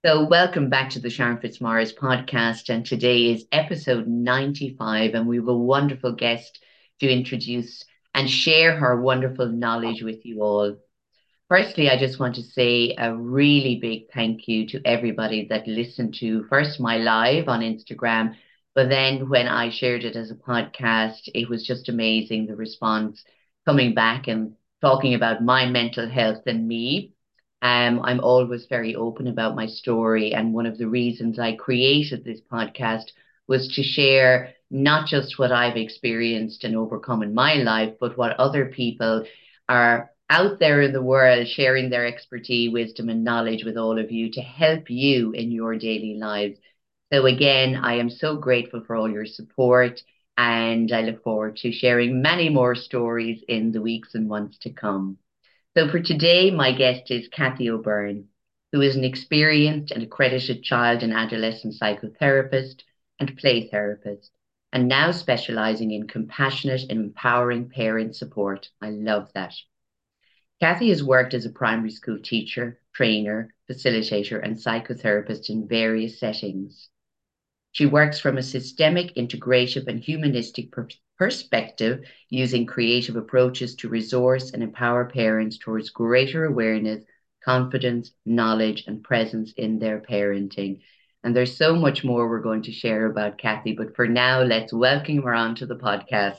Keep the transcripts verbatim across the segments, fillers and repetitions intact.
So, welcome back to the Sharon Fitzmaurice podcast. And today is episode ninety-five. And we have a wonderful guest to introduce and share her wonderful knowledge with you all. Firstly, I just want to say a really big thank you to everybody that listened to first my live on Instagram, but then when I shared it as a podcast, it was just amazing the response coming back and talking about my mental health and me. Um, I'm always very open about my story, and one of the reasons I created this podcast was to share not just what I've experienced and overcome in my life, but what other people are out there in the world sharing their expertise, wisdom, and knowledge with all of you to help you in your daily lives. So, again, I am so grateful for all your support, and I look forward to sharing many more stories in the weeks and months to come. So, for today, my guest is Kathy O'Byrne, who is an experienced and accredited child and adolescent psychotherapist and play therapist, and now specializing in compassionate and empowering parent support. I love that. Kathy has worked as a primary school teacher, trainer, facilitator, and psychotherapist in various settings. She works from a systemic, integrative, and humanistic per- perspective, using creative approaches to resource and empower parents towards greater awareness, confidence, knowledge, and presence in their parenting. And there's so much more we're going to share about Kathy, but for now, let's welcome her onto the podcast.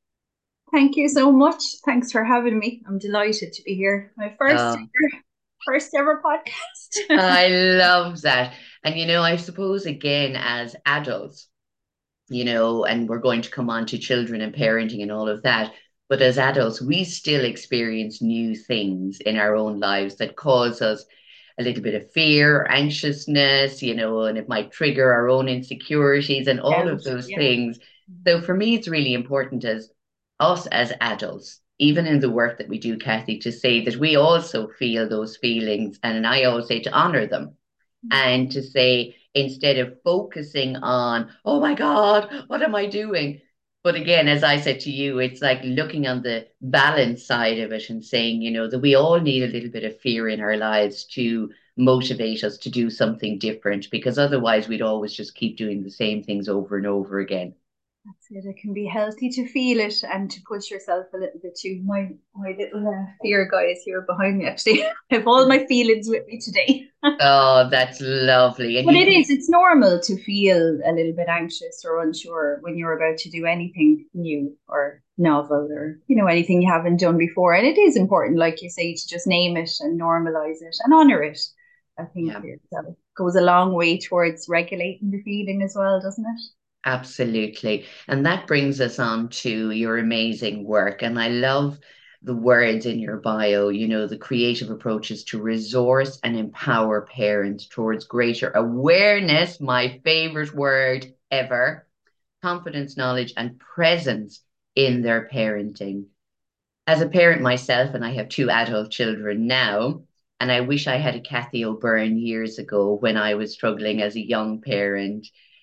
Thank you so much. Thanks for having me. I'm delighted to be here. My first Uh, ever, first ever podcast. I love that. And, you know, I suppose, again, as adults, you know, and we're going to come on to children and parenting and all of that. But as adults, we still experience new things in our own lives that cause us a little bit of fear, anxiousness, you know, and it might trigger our own insecurities and all Out, of those yeah. things. So for me, it's really important as us as adults, even in the work that we do, Kathy, to say that we also feel those feelings. And I always say to honor them and to say, instead of focusing on, oh my God, what am I doing? But again, as I said to you, it's like looking on the balance side of it and saying, you know, that we all need a little bit of fear in our lives to motivate us to do something different, because otherwise we'd always just keep doing the same things over and over again. That's it. It can be healthy to feel it and to push yourself a little bit too. My my little uh, fear guy is here behind me. Actually, I have all my feelings with me today. Oh, that's lovely. And But he it comes, is, it's normal to feel a little bit anxious or unsure when you're about to do anything new or novel or, you know, anything you haven't done before. And it is important, like you say, to just name it and normalize it and honor it. I think yeah. it uh, goes a long way towards regulating the feeling as well, doesn't it? Absolutely. And that brings us on to your amazing work. And I love the words in your bio, you know, the creative approaches to resource and empower parents towards greater awareness, my favorite word ever, confidence, knowledge, and presence in their parenting. As a parent myself, and I have two adult children now, and I wish I had a Kathy O'Byrne years ago when I was struggling as a young parent.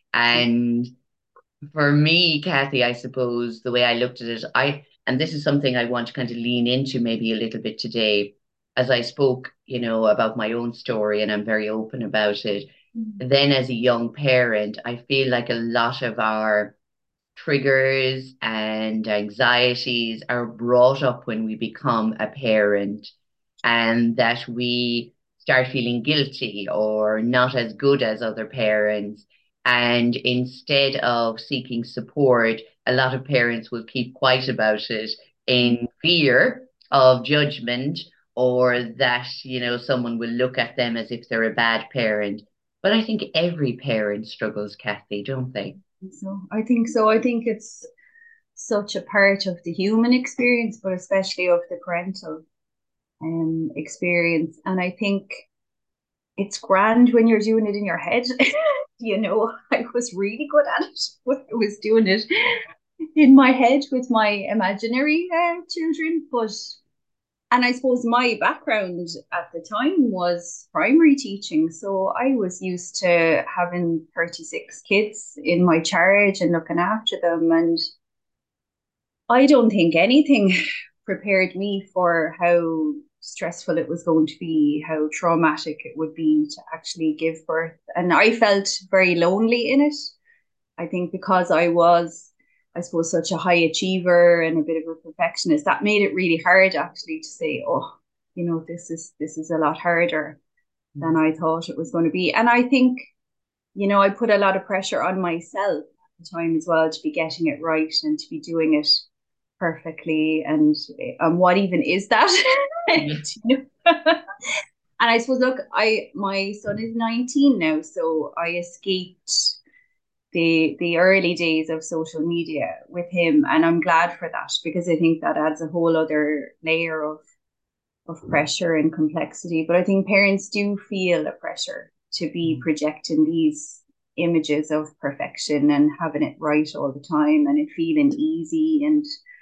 And for me, Kathy, I suppose the way I looked at it, I, and this is something I want to kind of lean into maybe a little bit today, as I spoke, you know, about my own story, and I'm very open about it. Mm. Then, as a young parent, I feel like a lot of our triggers and anxieties are brought up when we become a parent, and that we start feeling guilty or not as good as other parents. And instead of seeking support, a lot of parents will keep quiet about it in fear of judgment, or that, you know, someone will look at them as if they're a bad parent. But I think every parent struggles, Kathy, don't they? So I think so. I think it's such a part of the human experience, but especially of the parental um, experience. And I think it's grand when you're doing it in your head. You know, I was really good at it when I was doing it in my head with my imaginary uh, children. But, and I suppose my background at the time was primary teaching. So I was used to having thirty-six kids in my charge and looking after them. And I don't think anything prepared me for how stressful it was going to be, how traumatic it would be to actually give birth. And I felt very lonely in it. I think because I was, I suppose, such a high achiever and a bit of a perfectionist, that made it really hard actually to say, oh, you know, this is this is a lot harder than I thought it was going to be. And I think, you know, I put a lot of pressure on myself at the time as well to be getting it right and to be doing it perfectly. And and what even is that? Yeah. You know? And I suppose, look, I my son is nineteen now, so I escaped the the early days of social media with him, and I'm glad for that, because I think that adds a whole other layer of of pressure and complexity. But I think parents do feel a pressure to be projecting these images of perfection and having it right all the time and it feeling easy. And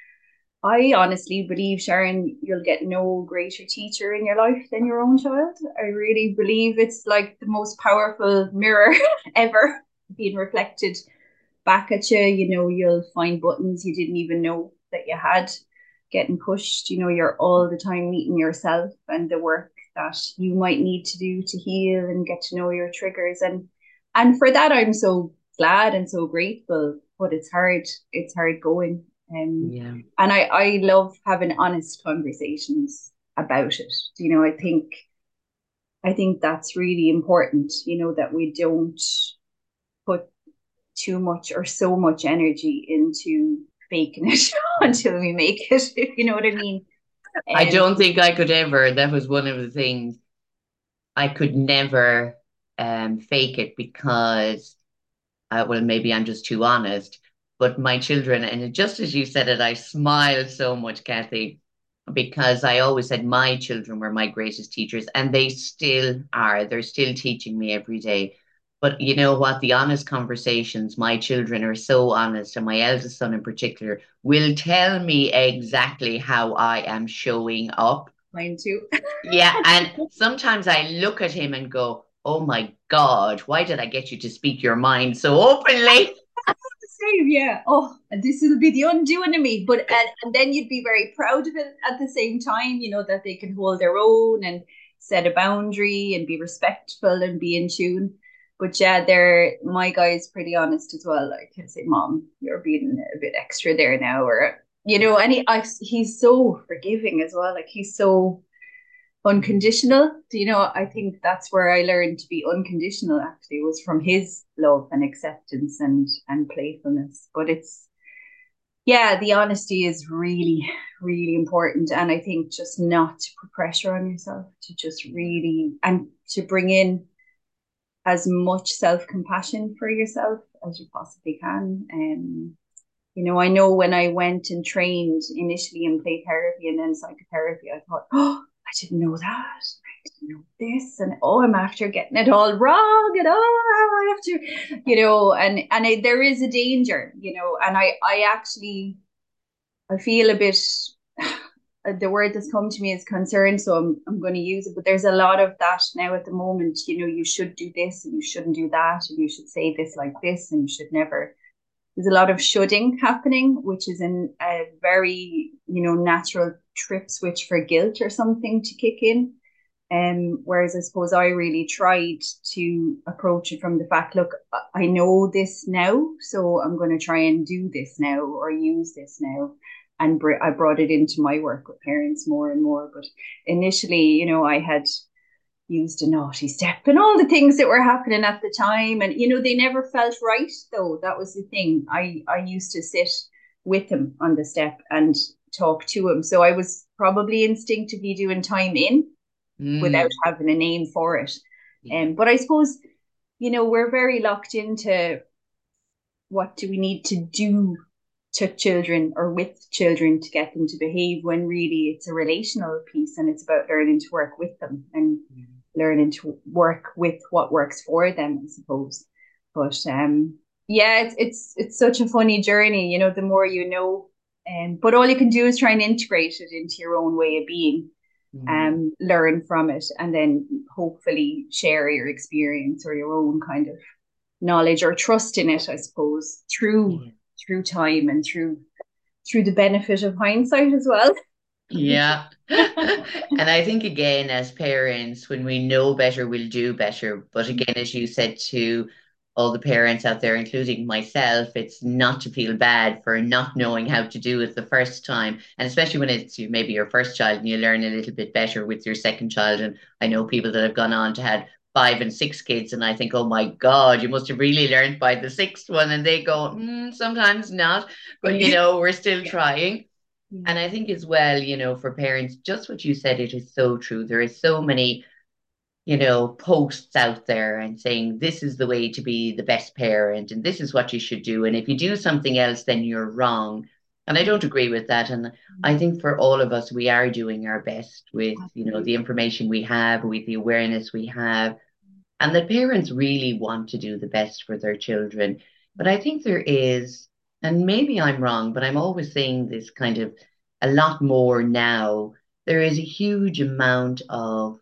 I honestly believe, Sharon, you'll get no greater teacher in your life than your own child. I really believe it's like the most powerful mirror ever being reflected back at you. You know, you'll find buttons you didn't even know that you had getting pushed. You know, you're all the time meeting yourself and the work that you might need to do to heal and get to know your triggers. And and for that, I'm so glad and so grateful. But it's hard. It's hard going. Um, Yeah. and I, I love having honest conversations about it. You know, I think I think that's really important, you know, that we don't put too much or so much energy into faking it until we make it, if you know what I mean. I Um, don't think I could ever. That was one of the things I could never um, fake it because, uh, well, maybe I'm just too honest. But my children, and just as you said it, I smiled so much, Kathy, because I always said my children were my greatest teachers, and they still are. They're still teaching me every day. But you know what? The honest conversations, my children are so honest, and my eldest son in particular will tell me exactly how I am showing up. Mine too. Yeah, and sometimes I look at him and go, "Oh my God, why did I get you to speak your mind so openly?" Same, yeah. Oh, and this will be the undoing of me. But and, and then you'd be very proud of it at the same time, you know, that they can hold their own and set a boundary and be respectful and be in tune. But yeah, they're my guy's pretty honest as well. Like he'll say, Mom, you're being a bit extra there now, or you know, and he I, he's so forgiving as well. Like he's so unconditional. You know, I think that's where I learned to be unconditional actually was from his love and acceptance and and playfulness. But it's yeah, the honesty is really, really important. And I think just not to put pressure on yourself, to just really and to bring in as much self-compassion for yourself as you possibly can. Um, you know, I know when I went and trained initially in play therapy and then psychotherapy, I thought, oh, I didn't know that. I didn't know this. And oh, I'm after getting it all wrong. And oh, I have to, you know, and, and it, there is a danger, you know, and I, I actually, I feel a bit, the word that's come to me is concern. So I'm, I'm going to use it, but there's a lot of that now at the moment, you know, you should do this and you shouldn't do that. And you should say this like this and you should never there's a lot of shoulding happening, which is in a very, you know, natural trip switch for guilt or something to kick in. Um, whereas I suppose I really tried to approach it from the fact, look, I know this now, so I'm going to try and do this now or use this now. And br- I brought it into my work with parents more and more. But initially, you know, I had used a naughty step and all the things that were happening at the time, and you know they never felt right though. That was the thing. I i used to sit with him on the step and talk to him, so I was probably instinctively doing time in without Mm, having a name for it. yeah. Um, but I suppose, you know, we're very locked into what do we need to do to children or with children to get them to behave, when really it's a relational piece and it's about learning to work with them and learning to work with what works for them, I suppose. But um, yeah, it's it's it's such a funny journey, you know, the more you know. Um, but all you can do is try and integrate it into your own way of being, Mm, um, learn from it, and then hopefully share your experience or your own kind of knowledge or trust in it, I suppose, through yeah. through time and through through the benefit of hindsight as well. Yeah. And I think again, as parents, when we know better, we'll do better. But again, as you said to all the parents out there, including myself, it's not to feel bad for not knowing how to do it the first time. And especially when it's you, maybe your first child and you learn a little bit better with your second child. And I know people that have gone on to had five and six kids, and I think, oh my God, you must have really learned by the sixth one. And they go, mm, sometimes not, but you know, we're still Yeah. trying. And I think as well, you know, for parents, just what you said, it is so true. There is so many, you know, posts out there and saying this is the way to be the best parent and this is what you should do. And if you do something else, then you're wrong. And I don't agree with that. And I think for all of us, we are doing our best with, you know, the Absolutely. information we have, with the awareness we have. And that parents really want to do the best for their children. But I think there is, and maybe I'm wrong, but I'm always saying this kind of a lot more now. There is a huge amount of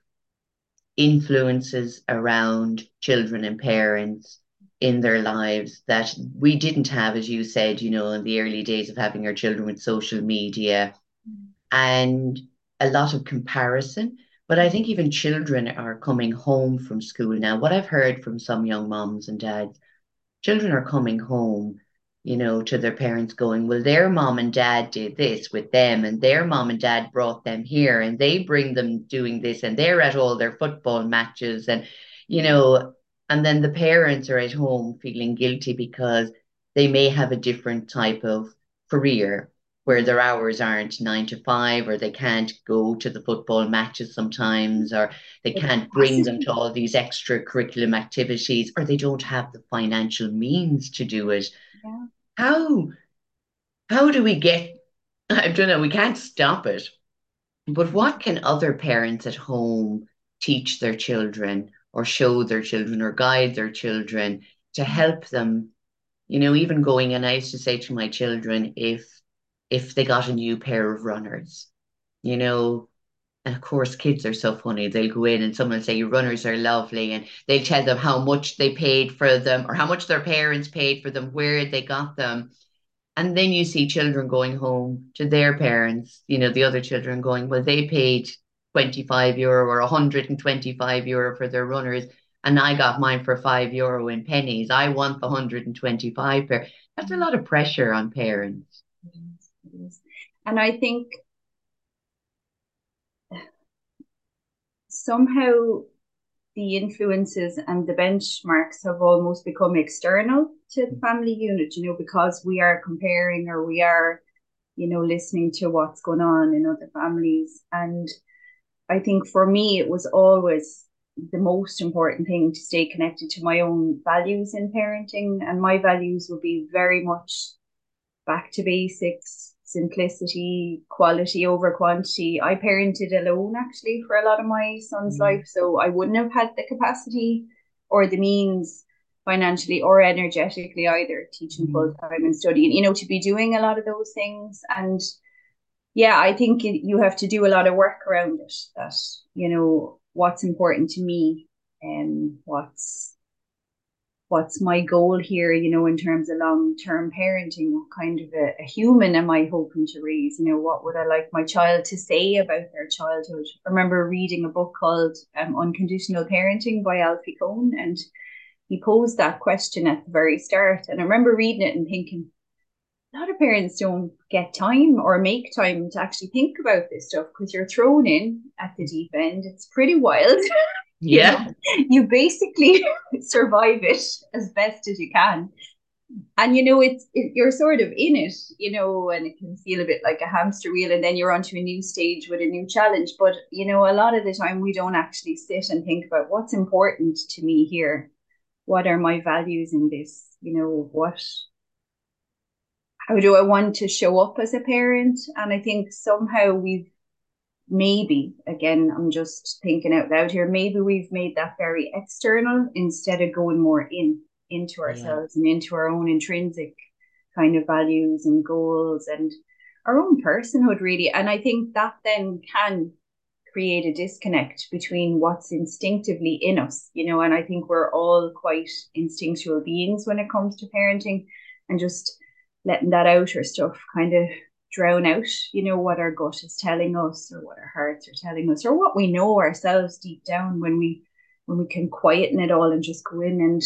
influences around children and parents in their lives that we didn't have, as you said, you know, in the early days of having our children with social media and a lot of comparison. But I think even children are coming home from school now. What I've heard from some young moms and dads, children are coming home, you know, to their parents going, well, their mom and dad did this with them, and their mom and dad brought them here, and they bring them doing this, and they're at all their football matches, and, you know, and then the parents are at home feeling guilty because they may have a different type of career where their hours aren't nine to five, or they can't go to the football matches sometimes, or they The can't bring them capacity. to all these extra curriculum activities, or they don't have the financial means to do it. Yeah. How how do we get, I don't know, we can't stop it, but what can other parents at home teach their children or show their children or guide their children to help them, you know, even going, and I used to say to my children, if if they got a new pair of runners, you know, and of course, kids are so funny. They'll go in and someone will say, your runners are lovely. And they'll tell them how much they paid for them or how much their parents paid for them, where they got them. And then you see children going home to their parents, you know, the other children going, well, they paid twenty-five euro or one hundred twenty-five euro for their runners. And I got mine for five euro in pennies. I want the one hundred twenty-five pair. That's a lot of pressure on parents. It is, it is. And I think somehow the influences and the benchmarks have almost become external to the family unit, you know, because we are comparing or we are, you know, listening to what's going on in other families. And I think for me, it was always the most important thing to stay connected to my own values in parenting. And my values would be very much back to basics, simplicity, quality over quantity. I parented alone actually for a lot of my son's Mm, life, so I wouldn't have had the capacity or the means financially or energetically either, teaching full mm, time and studying, you know, to be doing a lot of those things. And yeah, I think you have to do a lot of work around it. That, you know, what's important to me and what's what's my goal here, you know, in terms of long term parenting? What kind of a, a human am I hoping to raise? You know, what would I like my child to say about their childhood? I remember reading a book called um, Unconditional Parenting by Alfie Kohn, and he posed that question at the very start. And I remember reading it and thinking, a lot of parents don't get time or make time to actually think about this stuff because you're thrown in at the deep end. It's pretty wild. You know, yeah. you basically survive it as best as you can. And you know, it's it, you're sort of in it, you know, and it can feel a bit like a hamster wheel, and then you're onto a new stage with a new challenge. But you know, a lot of the time we don't actually sit and think about what's important to me here. What are my values in this? You know, what how do I want to show up as a parent? And I think somehow we've maybe, again, I'm just thinking out loud here, maybe we've made that very external instead of going more in into Yeah. ourselves and into our own intrinsic kind of values and goals and our own personhood, really. And I think that then can create a disconnect between what's instinctively in us, you know, and I think we're all quite instinctual beings when it comes to parenting, and just letting that outer stuff kind of drown out, you know, what our gut is telling us or what our hearts are telling us or what we know ourselves deep down when we when we can quieten it all and just go in and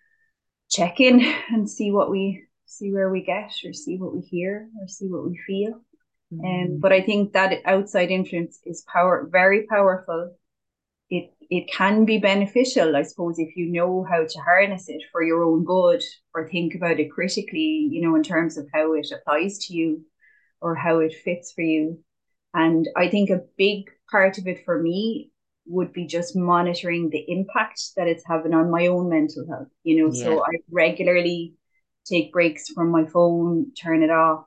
check in and see what we see where we get or see what we hear or see what we feel. Um, Mm. but I think that outside influence is power very powerful. It it can be beneficial, I suppose, if you know how to harness it for your own good or think about it critically, you know, in terms of how it applies to you or how it fits for you. And I think a big part of it for me would be just monitoring the impact that it's having on my own mental health. You know, Yeah. so I regularly take breaks from my phone, turn it off.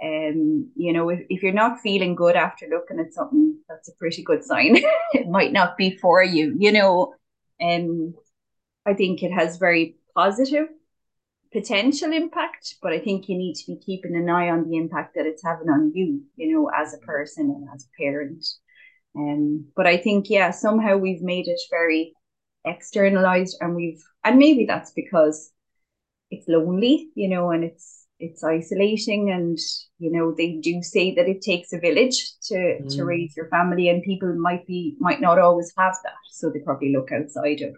Um, you know, if, if you're not feeling good after looking at something, that's a pretty good sign. It might not be for you, you know. And um, I think it has very positive potential impact, but I think you need to be keeping an eye on the impact that it's having on you, you know, as a person and as a parent. Um, but I think, yeah, somehow we've made it very externalized and we've, and maybe that's because it's lonely, you know, and it's, it's isolating and, you know, they do say that it takes a village to, to Mm. raise your family and people might be, might not always have that. So they probably look outside of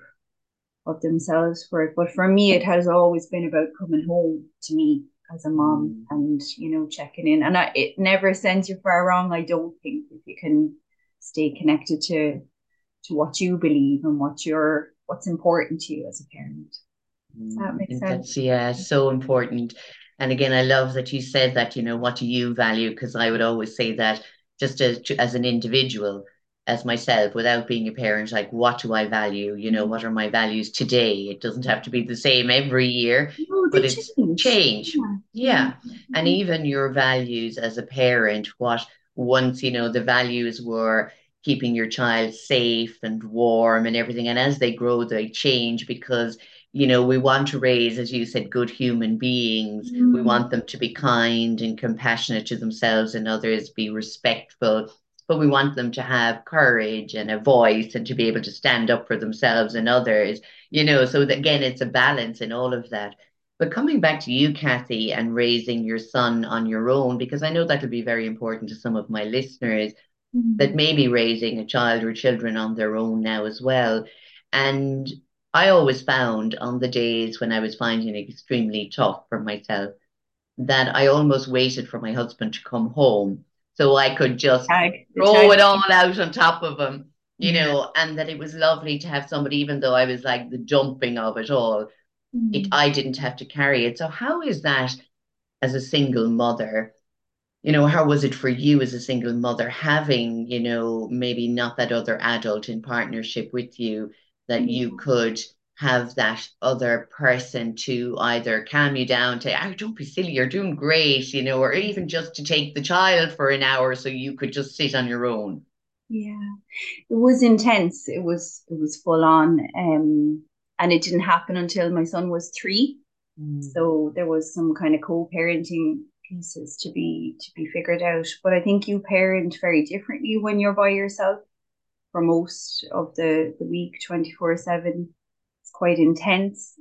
of themselves for it. But for me, it has always been about coming home to me as a mom Mm. and, you know, checking in. And I, it never sends you far wrong, I don't think, if you can stay connected to to what you believe and what you're what's important to you as a parent. Does Mm. that I make think sense? that's, yeah, so important. And again, I love that you said that, you know, what do you value? Because I would always say that just as, as an individual, as myself, without being a parent, like, what do I value? You know, Mm. what are my values today? It doesn't have to be the same every year, No, but they it's change. change. Yeah. Yeah. Yeah. And even your values as a parent, what once, you know, the values were keeping your child safe and warm and everything. And as they grow, they change because you know, we want to raise, as you said, good human beings. We Mm. want them to be kind and compassionate to themselves and others, be respectful, but we want them to have courage and a voice and to be able to stand up for themselves and others, you know. So that, again, it's a balance in all of that. But coming back to you, Kathy, and raising your son on your own, because I know that'll be very important to some of my listeners that Mm. may be raising a child or children on their own now as well. And I always found on the days when I was finding it extremely tough for myself that I almost waited for my husband to come home so I could just Tag, the throw tag it all team. out on top of him, you Yeah. know, and that it was lovely to have somebody, even though I was like the dumping of it all, it Mm. I didn't have to carry it. So how is that as a single mother? You know, how was it for you as a single mother having, you know, maybe not that other adult in partnership with you, that you Yeah. could have that other person to either calm you down, to, oh, don't be silly, you're doing great, you know, or even just to take the child for an hour so you could just sit on your own. Yeah. It was intense. It was it was full on. Um, and it didn't happen until my son was three. Mm. So there was some kind of co-parenting pieces to be to be figured out. But I think you parent very differently when you're by yourself for most of the, the week, twenty-four seven. It's quite intense.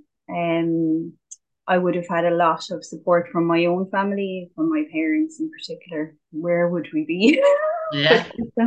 Um, I would have had a lot of support from my own family, from my parents in particular. Where would we be? Yeah.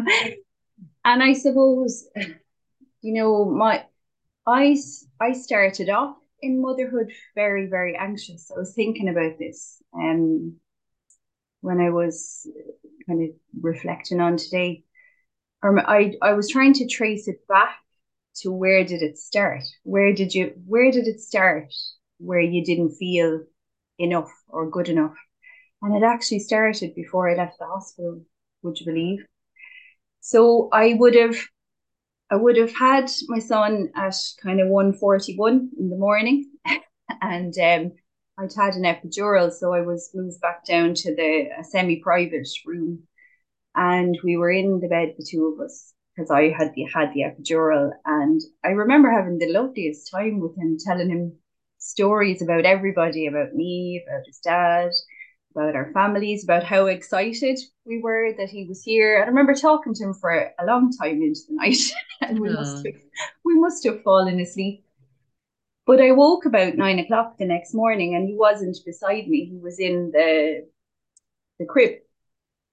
And I suppose, you know, my I I started off in motherhood very, very anxious. I was thinking about this um when I was kind of reflecting on today. Or I I was trying to trace it back to where did it start? Where did you where did it start where you didn't feel enough or good enough? And it actually started before I left the hospital, would you believe? So I would have I would have had my son at kind of one forty-one in the morning, and um, I'd had an epidural, so I was moved back down to the semi-private room, and we were in the bed, the two of us, because I had the had the epidural, and I remember having the loveliest time with him, telling him stories about everybody, about me, about his dad, about our families, about how excited we were that he was here. And I remember talking to him for a long time into the night, and we must Oh. have we must have fallen asleep. But I woke about nine o'clock the next morning, and he wasn't beside me. He was in the the crib,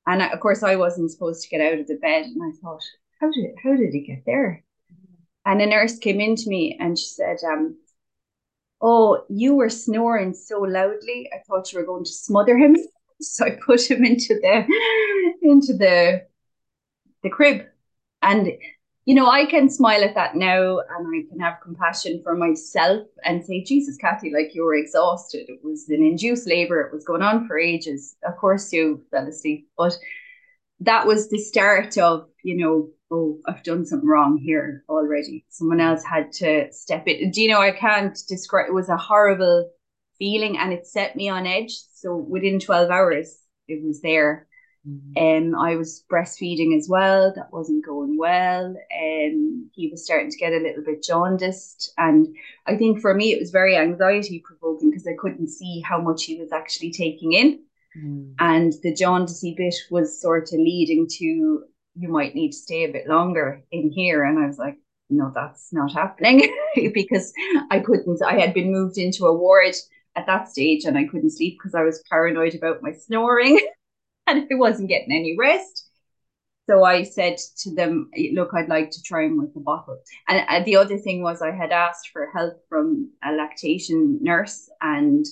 And I, of course, I wasn't supposed to get out of the bed. And I thought, how did how did he get there? And a nurse came into me and she said, um, "Oh, you were snoring so loudly. I thought you were going to smother him." So I put him into the into the the crib. And you know, I can smile at that now and I can have compassion for myself and say, Jesus, Kathy, like you were exhausted. It was an induced labor. It was going on for ages. Of course you fell asleep. But that was the start of, you know, oh, I've done something wrong here already. Someone else had to step in. Do you know, I can't describe, it was a horrible feeling and it set me on edge. So within twelve hours, it was there. And um, I was breastfeeding as well. That wasn't going well. And he was starting to get a little bit jaundiced. And I think for me, it was very anxiety provoking because I couldn't see how much he was actually taking in. Mm. And the jaundicey bit was sort of leading to, you might need to stay a bit longer in here. And I was like, no, that's not happening because I couldn't, I had been moved into a ward at that stage and I couldn't sleep because I was paranoid about my snoring. And I wasn't getting any rest. So I said to them, look, I'd like to try him with a bottle. And, and the other thing was I had asked for help from a lactation nurse. And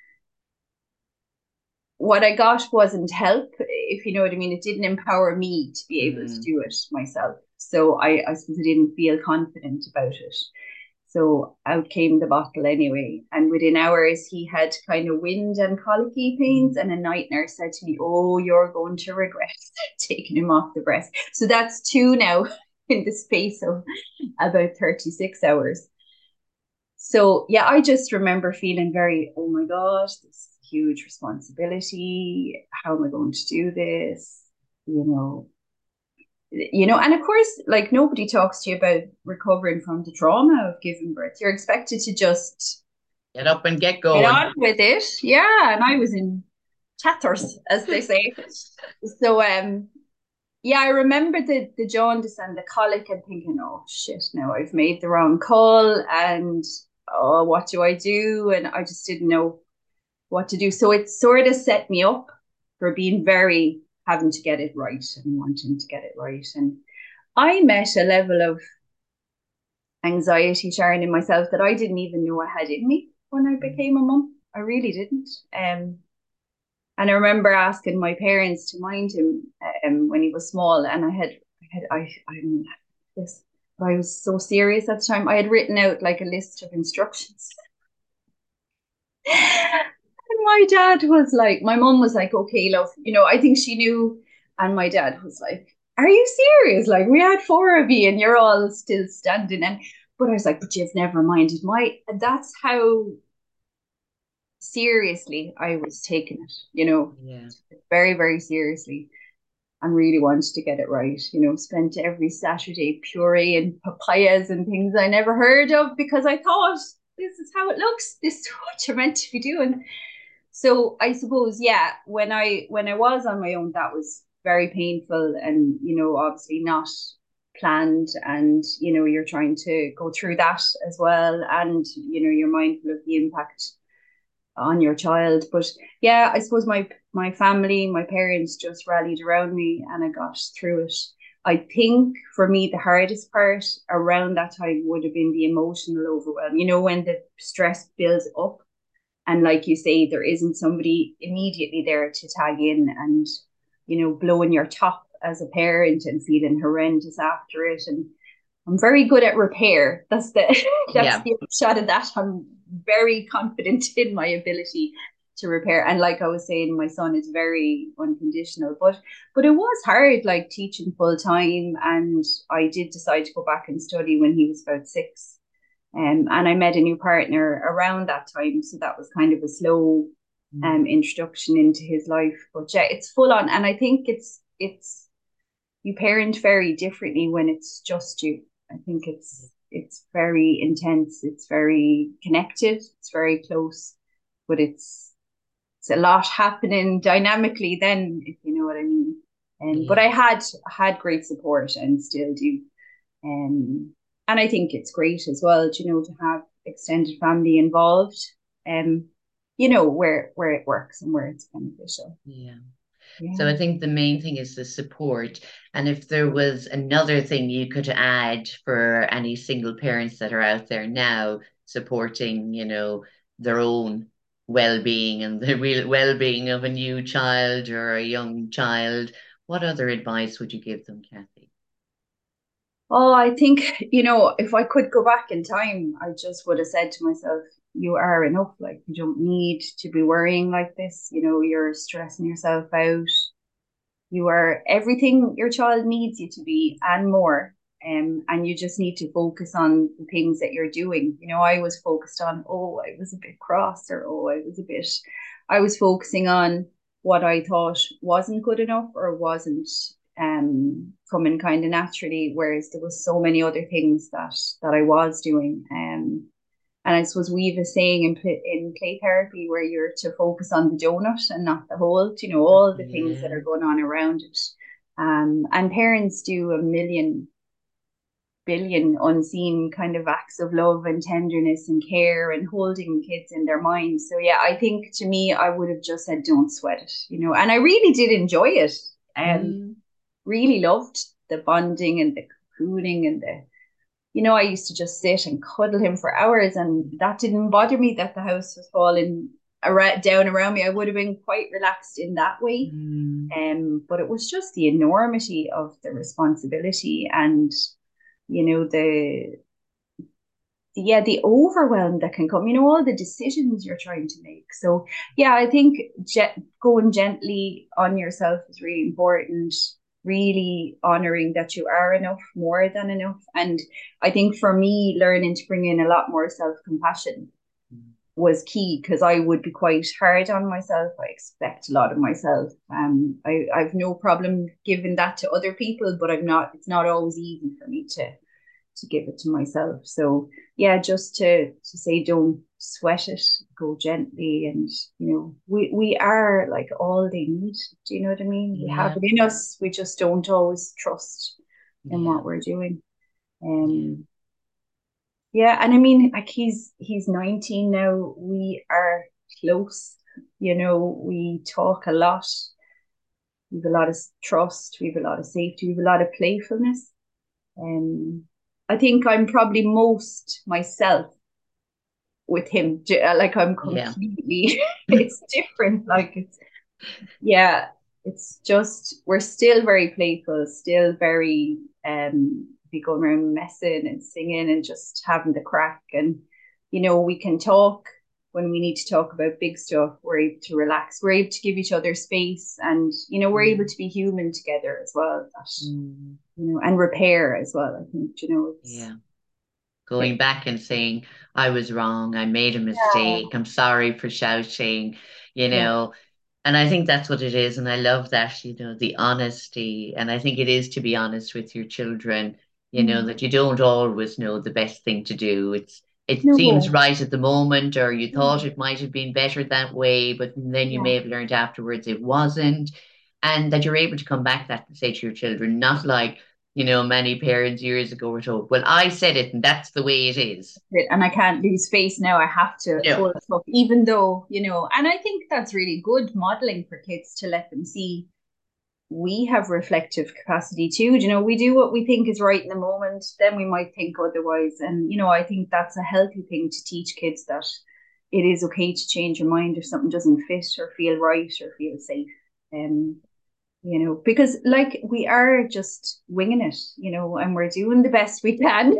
what I got wasn't help, if you know what I mean. It didn't empower me to be able mm. to do it myself. So I, I suppose I didn't feel confident about it. So out came the bottle anyway. And within hours, he had kind of wind and colicky pains. And a night nurse said to me, oh, you're going to regret taking him off the breast. So that's two now in the space of about thirty-six hours. So, yeah, I just remember feeling very, oh, my gosh, this huge responsibility. How am I going to do this? You know, you know, and of course, like nobody talks to you about recovering from the trauma of giving birth. You're expected to just get up and get going. Get on with it. Yeah. And I was in tatters, as they say. So, um, yeah, I remember the, the jaundice and the colic and thinking, oh, shit, now I've made the wrong call. And, oh, what do I do? And I just didn't know what to do. So it sort of set me up for being very having to get it right and wanting to get it right. And I met a level of anxiety, Sharon, in myself that I didn't even know I had in me when I became a mum. I really didn't. Um, and I remember asking my parents to mind him um, when he was small, and I had, I had, I, I'm this. I was so serious at the time. I had written out like a list of instructions. And my dad was like, my mum was like, okay, love, you know, I think she knew. And my dad was like, are you serious? Like, we had four of you and you're all still standing. And, but I was like, but you've never minded my, and that's how seriously I was taking it, you know, yeah, very, very seriously. And really wanted to get it right, you know, spent every Saturday puree and papayas and things I never heard of because I thought, this is how it looks. This is what you're meant to be doing. So I suppose, yeah, when I when I was on my own, that was very painful and, you know, obviously not planned. And, you know, you're trying to go through that as well. And, you know, you're mindful of the impact on your child. But yeah, I suppose my my family, my parents just rallied around me and I got through it. I think for me, the hardest part around that time would have been the emotional overwhelm. You know, when the stress builds up and like you say, there isn't somebody immediately there to tag in and, you know, blowing your top as a parent and feeling horrendous after it. And I'm very good at repair. That's the that's yeah. the upshot of that. I'm very confident in my ability to repair. And like I was saying, my son is very unconditional. But but it was hard, like teaching full time. And I did decide to go back and study when he was about six. Um, and I met a new partner around that time. So that was kind of a slow um, introduction into his life. But yeah, it's full on. And I think it's it's you parent very differently when it's just you. I think it's it's very intense. It's very connected. It's very close, but it's it's a lot happening dynamically then, if you know what I mean. And um, yeah. But I had had great support and still do. Um, and I think it's great as well, you know, to have extended family involved. Um, you know, where where it works and where it's beneficial. Yeah. So Yeah. I think the main thing is the support. And if there was another thing you could add for any single parents that are out there now supporting, you know, their own well-being and the real well-being of a new child or a young child, what other advice would you give them, Kathy? Oh, I think, you know, if I could go back in time, I just would have said to myself, you are enough. Like, you don't need to be worrying like this. You know, you're stressing yourself out. You are everything your child needs you to be and more. Um, and you just need to focus on the things that you're doing. You know, I was focused on, oh, I was a bit cross, or oh, I was a bit, I was focusing on what I thought wasn't good enough or wasn't um coming kind of naturally, whereas there was so many other things that that I was doing. Um and I suppose we have a saying in play, in play therapy where you're to focus on the donut and not the hole, you know, all the things that Yeah. are going on around it. Um, and parents do a million billion unseen kind of acts of love and tenderness and care and holding kids in their minds. So yeah, I think to me, I would have just said, don't sweat it, you know, and I really did enjoy it and Mm. really loved the bonding and the cocooning and the you know, I used to just sit and cuddle him for hours, and that didn't bother me that the house was falling around, down around me. I would have been quite relaxed in that way. Mm. Um, but it was just the enormity of the responsibility and, you know, the, the yeah, the overwhelm that can come, you know, all the decisions you're trying to make. So yeah, I think ge- going gently on yourself is really important, really honoring that you are enough, more than enough. And I think for me, learning to bring in a lot more self compassion was key because I would be quite hard on myself. I expect a lot of myself. Um, I I've no problem giving that to other people, but I'm not. It's not always easy for me to to give it to myself. So yeah, just to to say don't sweat it, go gently, and you know we we are like all they need. Do you know what I mean? We have Yeah. it in us. We just don't always trust in Yeah. what we're doing. Yeah. Um, yeah, and I mean, like he's he's nineteen now. We are close. You know, we talk a lot. We have a lot of trust. We have a lot of safety. We have a lot of playfulness. Um, I think I'm probably most myself with him. uh, Like I'm Yeah. completely, it's different. Like it's, yeah, it's just, we're still very playful, still very, um, be going around messing and singing and just having the crack. And, you know, we can talk when we need to talk about big stuff. We're able to relax. We're able to give each other space and, you know, we're able Mm. to be human together as well. That, Mm. you know, and repair as well. I think, you know, it's Yeah. Going it, back and saying, I was wrong, I made a yeah, mistake, I'm sorry for shouting, you yeah. know. And I think that's what it is. And I love that, you know, the honesty. And I think it is to be honest with your children, you know, Mm. that you don't always know the best thing to do. It's it seems No, right at the moment, or you thought mm, it might have been better that way, but then you yeah, may have learned afterwards it wasn't. And that you're able to come back that and say to your children, not like, you know, many parents years ago were told, well, I said it and that's the way it is. it. And I can't lose face now. I have to No. full stop, even though, you know, and I think that's really good modeling for kids to let them see we have reflective capacity too. You know, we do what we think is right in the moment, then we might think otherwise. And, you know, I think that's a healthy thing to teach kids that it is okay to change your mind if something doesn't fit or feel right or feel safe. Um, you know, because like we are just winging it, you know, and we're doing the best we can.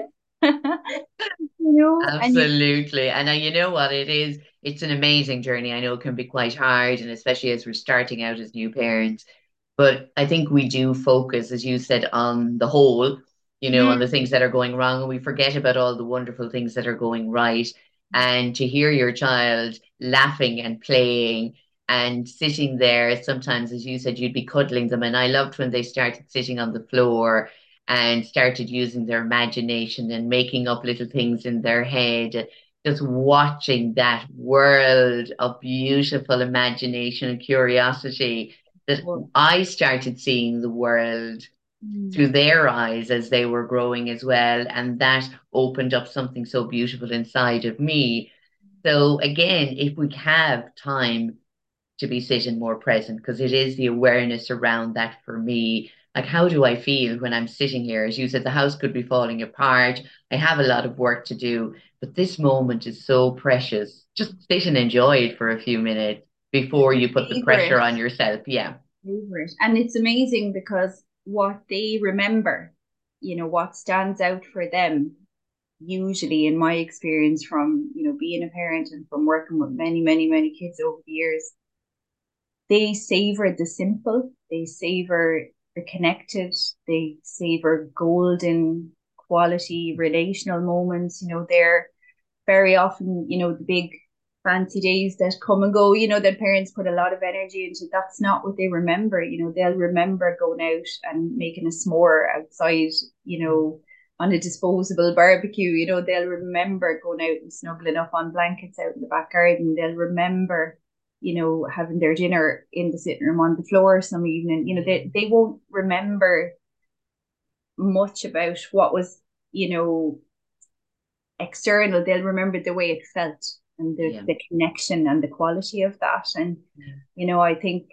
you know, and you Absolutely. And uh, you know what? It is, it's an amazing journey. I know it can be quite hard, and especially as we're starting out as new parents. But I think we do focus, as you said, on the whole, you know, on the mm, things that are going wrong, and we forget about all the wonderful things that are going right. And to hear your child laughing and playing and sitting there, sometimes, as you said, you'd be cuddling them. And I loved when they started sitting on the floor and started using their imagination and making up little things in their head. Just watching that world of beautiful imagination and curiosity that I started seeing the world through mm, their eyes as they were growing as well. And that opened up something so beautiful inside of me. So, again, if we have time to be sitting more present, because it is the awareness around that for me. Like, how do I feel when I'm sitting here? As you said, the house could be falling apart. I have a lot of work to do, but this moment is so precious. Just sit and enjoy it for a few minutes before you put the pressure Favorite, on yourself. Yeah. favorite. And it's amazing because what they remember, you know, what stands out for them, usually in my experience from, you know, being a parent and from working with many, many, many kids over the years, they savor the simple, they savor the connected, they savor golden quality relational moments. You know, they're very often, you know, the big fancy days that come and go, you know, that parents put a lot of energy into. That's not what they remember. You know, they'll remember going out and making a s'more outside, you know, on a disposable barbecue. You know, they'll remember going out and snuggling up on blankets out in the back garden. They'll remember, you know, having their dinner in the sitting room on the floor some evening. You know, they, they won't remember much about what was, you know, external. They'll remember the way it felt and the, Yeah. the connection and the quality of that. And, Yeah. you know, I think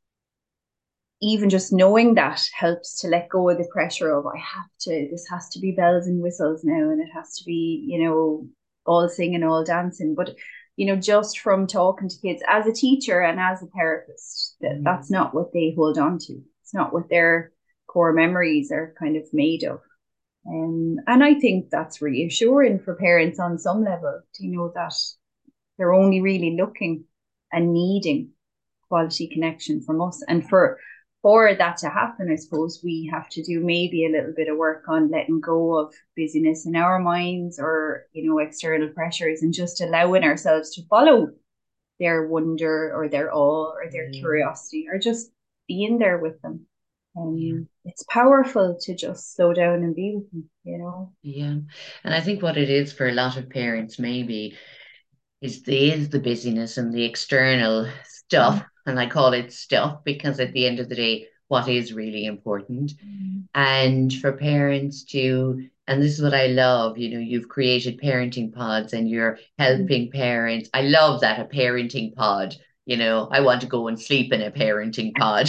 even just knowing that helps to let go of the pressure of, I have to, this has to be bells and whistles now, and it has to be, you know, all singing, all dancing. But, you know, just from talking to kids as a teacher and as a therapist, that, Mm. that's not what they hold on to. It's not what their core memories are kind of made of. Um, and I think that's reassuring for parents on some level to know that they're only really looking and needing quality connection from us. And for for that to happen, I suppose we have to do maybe a little bit of work on letting go of busyness in our minds, or, you know, external pressures, and just allowing ourselves to follow their wonder or their awe or their Yeah. curiosity, or just being there with them. Yeah. Um, it's powerful to just slow down and be with them, you know. Yeah. And I think what it is for a lot of parents, maybe, is the is the busyness and the external stuff. And I call it stuff because at the end of the day, what is really important? Mm. And for parents to, and this is what I love, you know, you've created parenting pods and you're helping parents. I love that, a parenting pod. You know, I want to go and sleep in a parenting pod.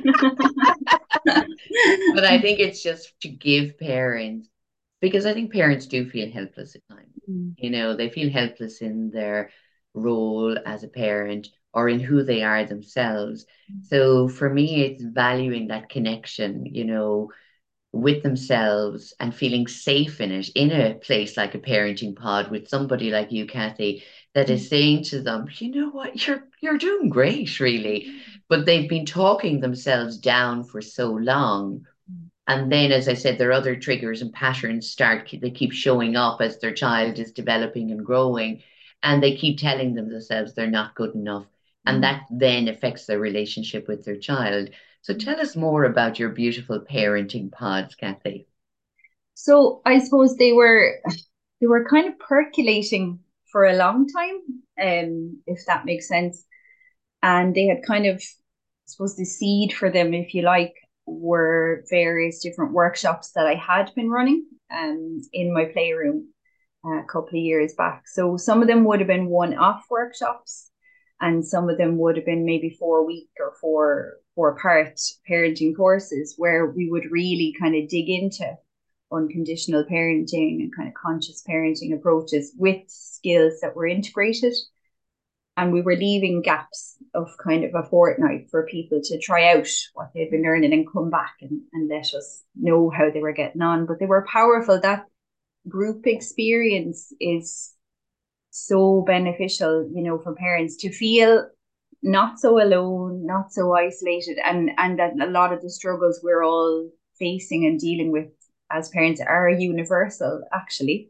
But I think it's just to give parents, because I think parents do feel helpless at times. Mm. You know, they feel helpless in their role as a parent or in who they are themselves. So for me, it's valuing that connection, you know, with themselves and feeling safe in it, in a place like a parenting pod with somebody like you, Kathy, that is saying to them, you know what, you're you're doing great, really. But they've been talking themselves down for so long. And then, as I said, their other triggers and patterns start, they keep showing up as their child is developing and growing. And they keep telling them themselves they're not good enough. And Mm. that then affects their relationship with their child. So tell us more about your beautiful parenting pods, Kathy. So I suppose they were they were kind of percolating for a long time, um, if that makes sense. And they had kind of, I suppose, the seed for them, if you like, were various different workshops that I had been running um, in my playroom uh, a couple of years back. So some of them would have been one-off workshops, and some of them would have been maybe four-week or four four-part parenting courses where we would really kind of dig into unconditional parenting and kind of conscious parenting approaches with skills that were integrated. And we were leaving gaps of kind of a fortnight for people to try out what they'd been learning and come back and, and let us know how they were getting on. But they were powerful. That group experience is so beneficial, you know, for parents to feel not so alone, not so isolated, and and that a lot of the struggles we're all facing and dealing with as parents are universal, actually.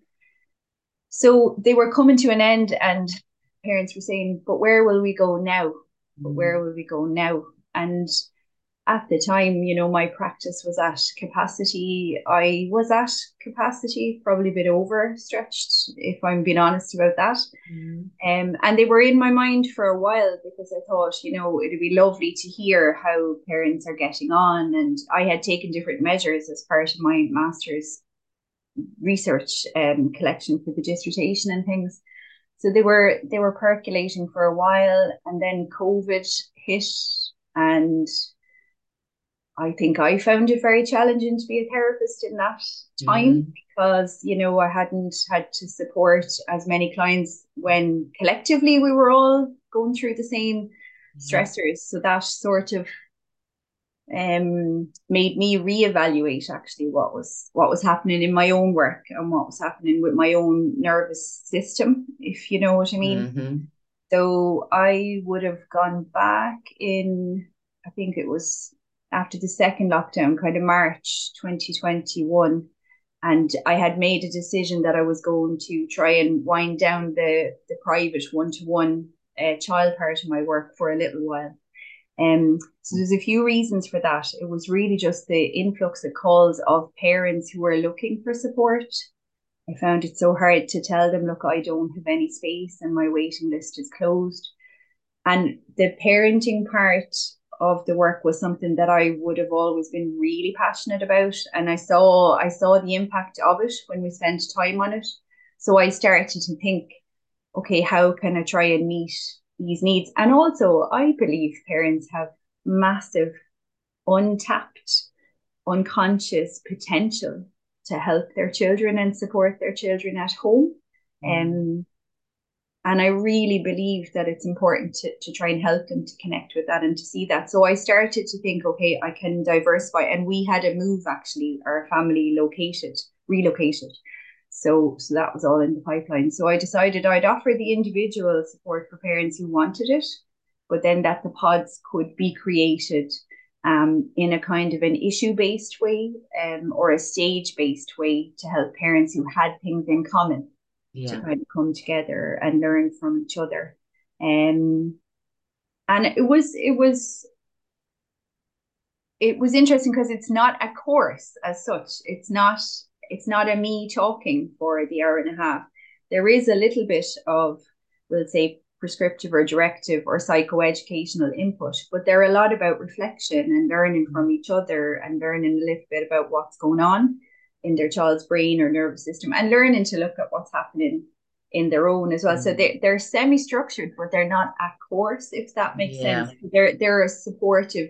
So they were coming to an end, and parents were saying, but where will we go now? But where will we go now? And at the time, you know, my practice was at capacity. I was at capacity, probably a bit overstretched, if I'm being honest about that. Mm. Um, and they were in my mind for a while because I thought, you know, it'd be lovely to hear how parents are getting on. And I had taken different measures as part of my master's research um, collection for the dissertation and things. So they were they were percolating for a while, and then COVID hit, and I think I found it very challenging to be a therapist in that time Mm, because, you know, I hadn't had to support as many clients when collectively we were all going through the same yeah. stressors. So that sort of um made me reevaluate actually what was what was happening in my own work and what was happening with my own nervous system, if you know what I mean. Hmm. So I would have gone back in, I think it was after the second lockdown, kind of March twenty twenty-one. And I had made a decision that I was going to try and wind down the, the private one to one child part of my work for a little while. Um, so there's a few reasons for that. It was really just the influx of calls of parents who were looking for support. I found it so hard to tell them, look, I don't have any space and my waiting list is closed. And the parenting part of the work was something that I would have always been really passionate about. And I saw I saw the impact of it when we spent time on it. So I started to think, okay, how can I try and meet these needs? And also, I believe parents have massive, untapped, unconscious potential to help their children and support their children at home. Mm. Um, and I really believe that it's important to, to try and help them to connect with that and to see that. So I started to think, okay, I can diversify. And we had a move actually, our family located, relocated. So, so that was all in the pipeline. So I decided I'd offer the individual support for parents who wanted it, but then that the pods could be created um, in a kind of an issue-based way um, or a stage-based way to help parents who had things in common to Yeah. kind of come together and learn from each other. Um, and it was it was it was interesting because it's not a course as such. It's not it's not a me talking for the hour and a half. There is a little bit of, we'll say, prescriptive or directive or psychoeducational input, but they're a lot about reflection and learning from each other and learning a little bit about what's going on in their child's brain or nervous system and learning to look at what's happening in their own as well. So Mm. they, they're semi-structured, but they're not a course, if that makes sense. Yeah. They're, they're a supportive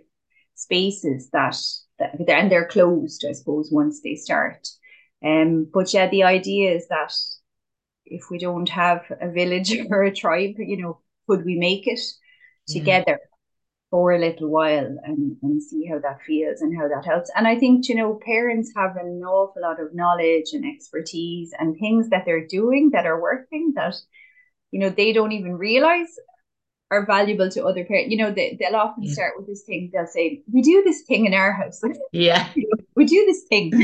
spaces that, that and they're closed, I suppose, once they start. Um, but yeah, the idea is that if we don't have a village or a tribe, you know, could we make it Yeah. together for a little while and, and see how that feels and how that helps? And I think, you know, parents have an awful lot of knowledge and expertise and things that they're doing that are working that, you know, they don't even realize are valuable to other parents. You know, they, they'll often Yeah. start with this thing. They'll say, "We do this thing in our house. Yeah. We do this thing."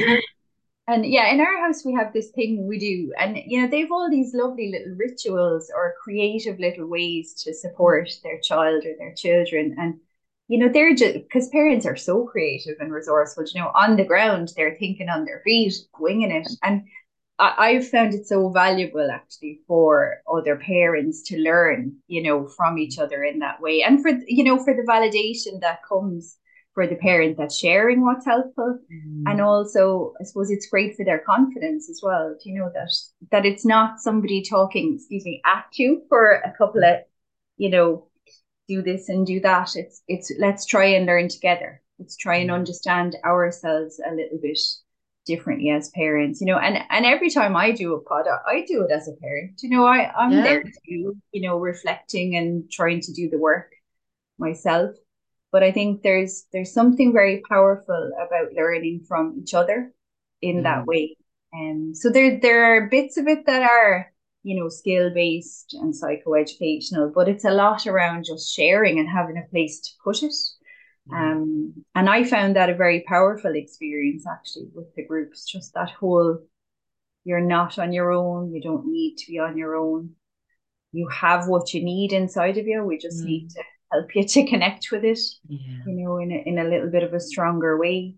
And yeah, in our house we have this thing we do, and you know they've all these lovely little rituals or creative little ways to support their child or their children, and you know they're just because parents are so creative and resourceful. You know, on the ground they're thinking on their feet, winging it, and I, I've found it so valuable actually for other parents to learn, you know, from each other in that way. And for, you know, for the validation that comes for the parent that's sharing what's helpful. And Mm. also, I suppose it's great for their confidence as well. Do you know that that it's not somebody talking, excuse me, at you for a couple of, you know, do this and do that. It's it's let's try and learn together. Let's try and Yeah. understand ourselves a little bit differently as parents, you know. And and every time I do a pod, I do it as a parent. You know, I I'm Yeah. there too, you know, reflecting and trying to do the work myself. But I think there's there's something very powerful about learning from each other in that Mm. way. And um, so there there are bits of it that are, you know, skill based and psychoeducational, but it's a lot around just sharing and having a place to put it. Yeah. Um, and I found that a very powerful experience actually with the groups, just that whole you're not on your own, you don't need to be on your own. You have what you need inside of you. We just need Mm. to help you to connect with it, Yeah. you know, in a, in a little bit of a stronger way.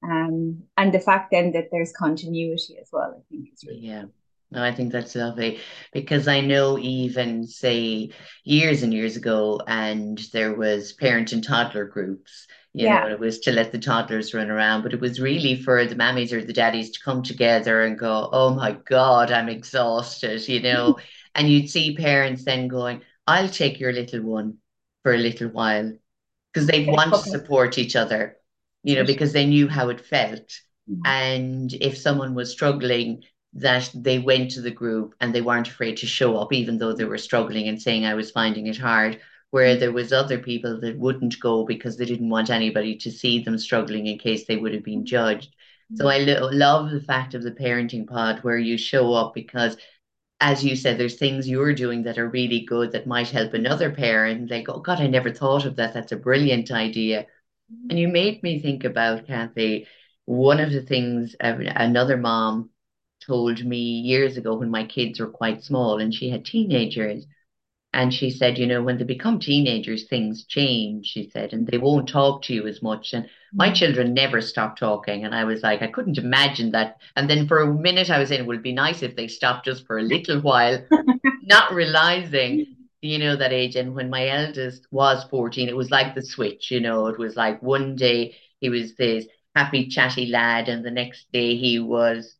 Um, and the fact then that there's continuity as well, I think is really Yeah. No, I think that's lovely because I know even say years and years ago, and there was parent and toddler groups, you know, yeah, and it was to let the toddlers run around, but it was really for the mammies or the daddies to come together and go, "Oh my God, I'm exhausted," you know, and you'd see parents then going, "I'll take your little one for a little while." because they'd want to Okay. support each other, you know, Especially. because they knew how it felt. Mm. And if someone was struggling, that they went to the group and they weren't afraid to show up, even though they were struggling and saying, I was finding it hard. Where there was other people that wouldn't go because they didn't want anybody to see them struggling in case they would have been judged. So I lo love the fact of the parenting pod where you show up because, as you said, there's things you're doing that are really good that might help another parent. Like, oh God, I never thought of that. That's a brilliant idea. And you made me think about, Kathy, one of the things uh, another mom told me years ago when my kids were quite small and she had teenagers. And she said, you know, when they become teenagers, things change, she said, and they won't talk to you as much. And my Mm. children never stopped talking. And I was like, I couldn't imagine that. And then for a minute, I was saying, it would be nice if they stopped just for a little while, not realizing, you know, that age. And when my eldest was fourteen, it was like the switch, you know, it was like one day he was this happy, chatty lad, and the next day he was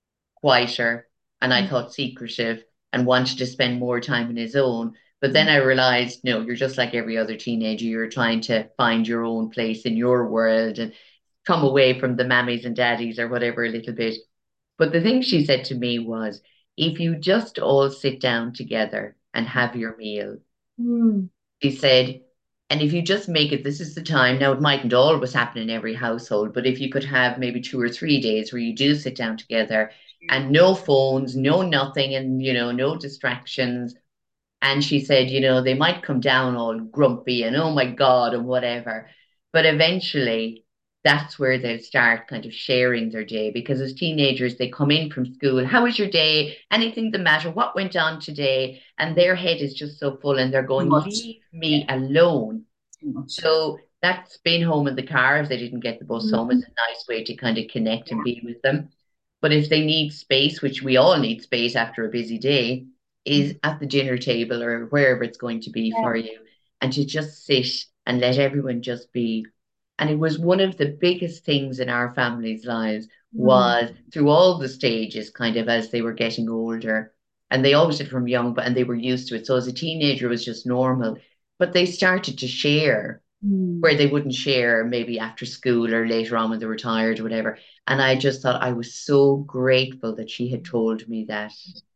quieter and I thought secretive and wanted to spend more time on his own. But then I realized, no, you're just like every other teenager. You're trying to find your own place in your world and come away from the mammies and daddies or whatever a little bit. But the thing she said to me was, if you just all sit down together and have your meal, Mm. she said, and if you just make it, this is the time. Now, it mightn't always happen in every household, but if you could have maybe two or three days where you do sit down together and no phones, no nothing, and, you know, no distractions. And she said, you know, they might come down all grumpy and, oh my God, and whatever. But eventually, that's where they'll start kind of sharing their day because as teenagers, they come in from school. How was your day? Anything the matter? What went on today? And their head is just so full and they're Too going, much. leave Yeah, me alone. too much. So that's been home in the car. If they didn't get the bus home, Mhm. is a nice way to kind of connect and Yeah. be with them. But if they need space, which we all need space after a busy day, is at the dinner table or wherever it's going to be Yeah. for you, and to just sit and let everyone just be. And it was one of the biggest things in our family's lives Mm. was through all the stages, kind of as they were getting older. And they always did from young, but and they were used to it. So as a teenager, it was just normal. But they started to share Mm. where they wouldn't share maybe after school or later on when they were tired or whatever. And I just thought I was so grateful that she had told me that.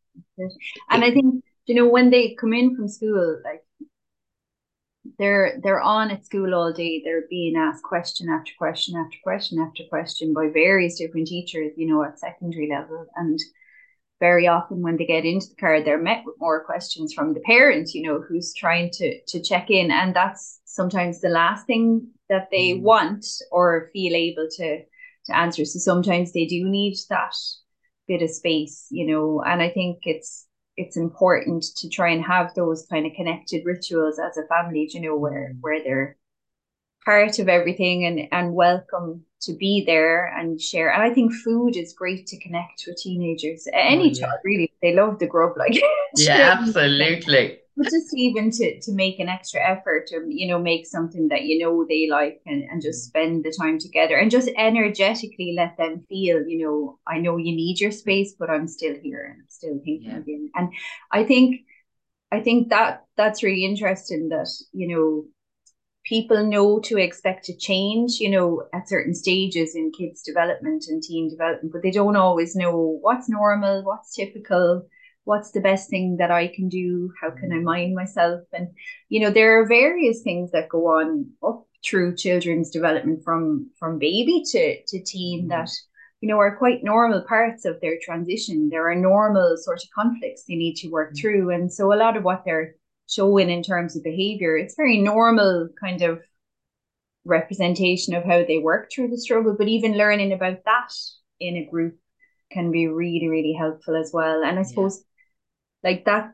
And I It, think, you know, when they come in from school, like they're they're on at school all day. They're being asked question after question after question after question by various different teachers, you know, at secondary level. And very often when they get into the car, they're met with more questions from the parent, you know, who's trying to to check in. And that's sometimes the last thing that they mm, want or feel able to to answer. So sometimes they do need that bit of space, you know, and I think it's it's important to try and have those kind of connected rituals as a family, you know, where mm, where they're part of everything and and welcome to be there and share. And I think food is great to connect with teenagers. oh Any yeah. child really, they love the grub, like Yeah, absolutely. but just even to to make an extra effort or you know make something that you know they like and, and just Mm, spend the time together and just energetically let them feel, you know, I know you need your space, but I'm still here and I'm still thinking yeah. of you. And I think I think that that's really interesting that, you know, people know to expect a change, you know, at certain stages in kids' development and teen development, but they don't always know what's normal, what's typical, what's the best thing that I can do, how can I Mm, mind myself. And, you know, there are various things that go on up through children's development from from baby to, to teen that, mm, you know, are quite normal parts of their transition. There are normal sort of conflicts they need to work mm, through. And so a lot of what they're showing in terms of behavior. It's very normal kind of representation of how they work through the struggle, but even learning about that in a group can be really, really helpful as well. And I yeah. suppose like that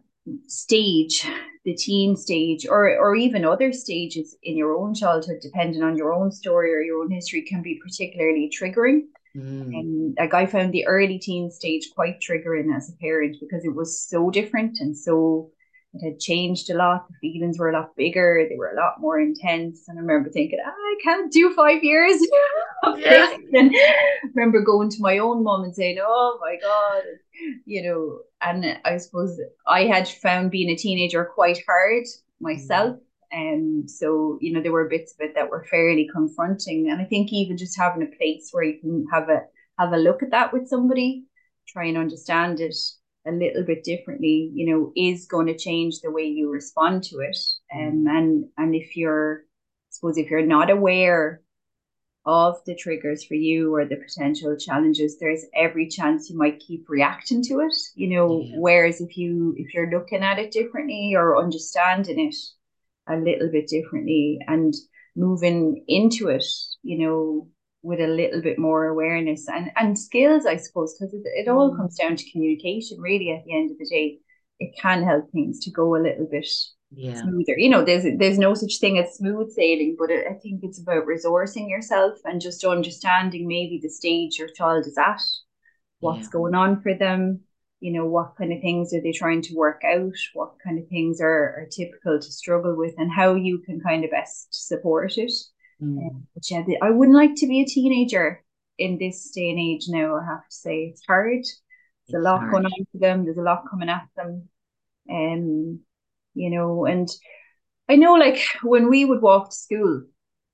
stage, the teen stage, or or even other stages in your own childhood, depending on your own story or your own history, can be particularly triggering. Mm, And like I found the early teen stage quite triggering as a parent because it was so different and so it had changed a lot. The feelings were a lot bigger, they were a lot more intense. And I remember thinking, "Ah, I can't do five years of this." yeah. And I remember going to my own mom and saying, oh my God, you know, and I suppose I had found being a teenager quite hard Mm, myself. And so, you know, there were bits of it that were fairly confronting. And I think even just having a place where you can have a have a look at that with somebody, try and understand it a little bit differently, you know, is going to change the way you respond to it. Um, and and if you're, I suppose, if you're not aware of the triggers for you or the potential challenges, there's every chance you might keep reacting to it, you know, Yeah. whereas if you if you're looking at it differently or understanding it a little bit differently and moving into it, you know, with a little bit more awareness and and skills, I suppose, because it, it all Mm. comes down to communication really at the end of the day. It can help things to go a little bit Yeah. smoother. You know, there's there's no such thing as smooth sailing, but I think it's about resourcing yourself and just understanding maybe the stage your child is at, Yeah. what's going on for them, you know, what kind of things are they trying to work out, what kind of things are, are typical to struggle with, and how you can kind of best support it. Um, Mm. but yeah, the, I wouldn't like to be a teenager in this day and age now, I have to say. It's hard. There's a It's lot going hard. on for them, there's a lot coming at them. Um, you know, and I know like when we would walk to school,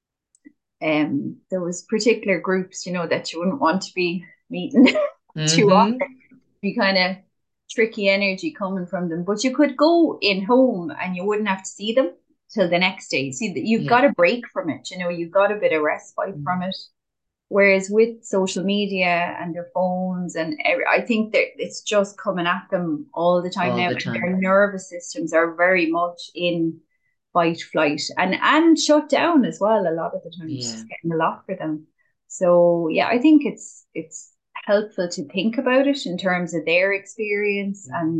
um, there was particular groups, you know, that you wouldn't want to be meeting too Mm-hmm. often. Be kind of tricky energy coming from them. But you could go in home and you wouldn't have to see them till the next day. See that you've Yeah. got a break from it, you know, you've got a bit of respite from Mm. it. Whereas with social media and their phones and every, I think that it's just coming at them all the time All now, the and time. their nervous systems are very much in fight, flight, and and shut down as well. A lot of the time, it's Yeah. just getting a lot for them. So yeah, I think it's it's helpful to think about it in terms of their experience Mm. and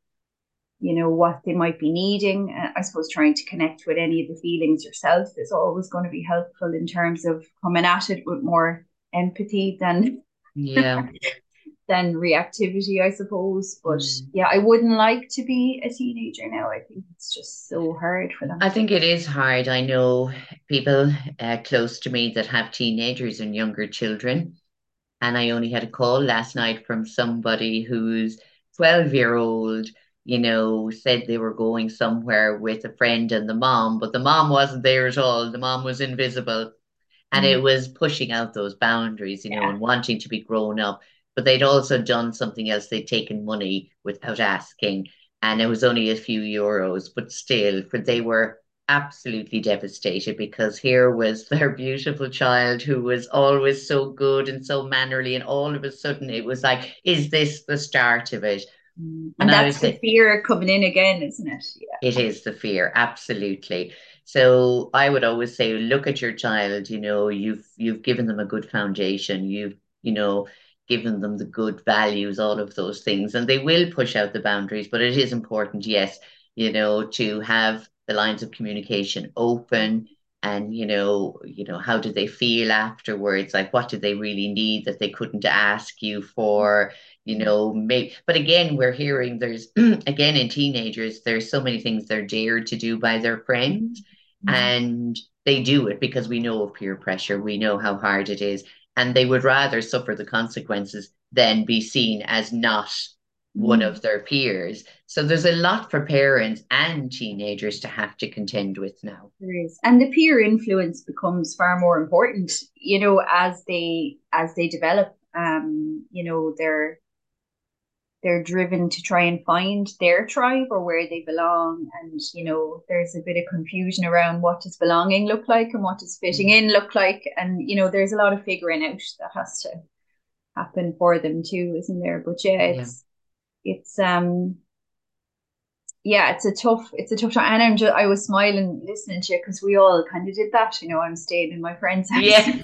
you know what they might be needing. Uh, I suppose trying to connect with any of the feelings yourself is always going to be helpful in terms of coming at it with more empathy than Yeah. than reactivity, I suppose. But Mm. yeah, I wouldn't like to be a teenager now. I think it's just so hard for I them. think it is hard. I know people uh, close to me that have teenagers and younger children. And I only had a call last night from somebody who's twelve year old, you know, said they were going somewhere with a friend and the mom, but the mom wasn't there at all. The mom was invisible. And Mm, it was pushing out those boundaries, you know, yeah. and wanting to be grown up. But they'd also done something else. They'd taken money without asking, and it was only a few euros, but still, for they were absolutely devastated because here was their beautiful child who was always so good and so mannerly, and all of a sudden it was like, is this the start of it? Mm. And And I would that's the say, fear coming in again, isn't it? Yeah. it is the fear, absolutely. So I would always say, look at your child, you know, you've you've given them a good foundation, you've, you know, given them the good values, all of those things, and they will push out the boundaries, but it is important, yes, you know, to have the lines of communication open and, you know, you know, how did they feel afterwards? Like what did they really need that they couldn't ask you for? You know, maybe, but again, we're hearing there's again in teenagers, there's so many things they're dared to do by their friends, Mm. and they do it because we know of peer pressure, we know how hard it is, and they would rather suffer the consequences than be seen as not one Mm. of their peers. So there's a lot for parents and teenagers to have to contend with now. There is. And the peer influence becomes far more important, you know, as they as they develop. Um, you know, they're they're driven to try and find their tribe or where they belong. And, you know, there's a bit of confusion around what does belonging look like and what does fitting Mm. in look like. And, you know, there's a lot of figuring out that has to happen for them too, isn't there? But yeah, Yeah. it's it's um yeah, it's a tough, it's a tough time. And I'm just, I was smiling listening to you because we all kind of did that. You know, I'm staying in my friend's house, Yeah.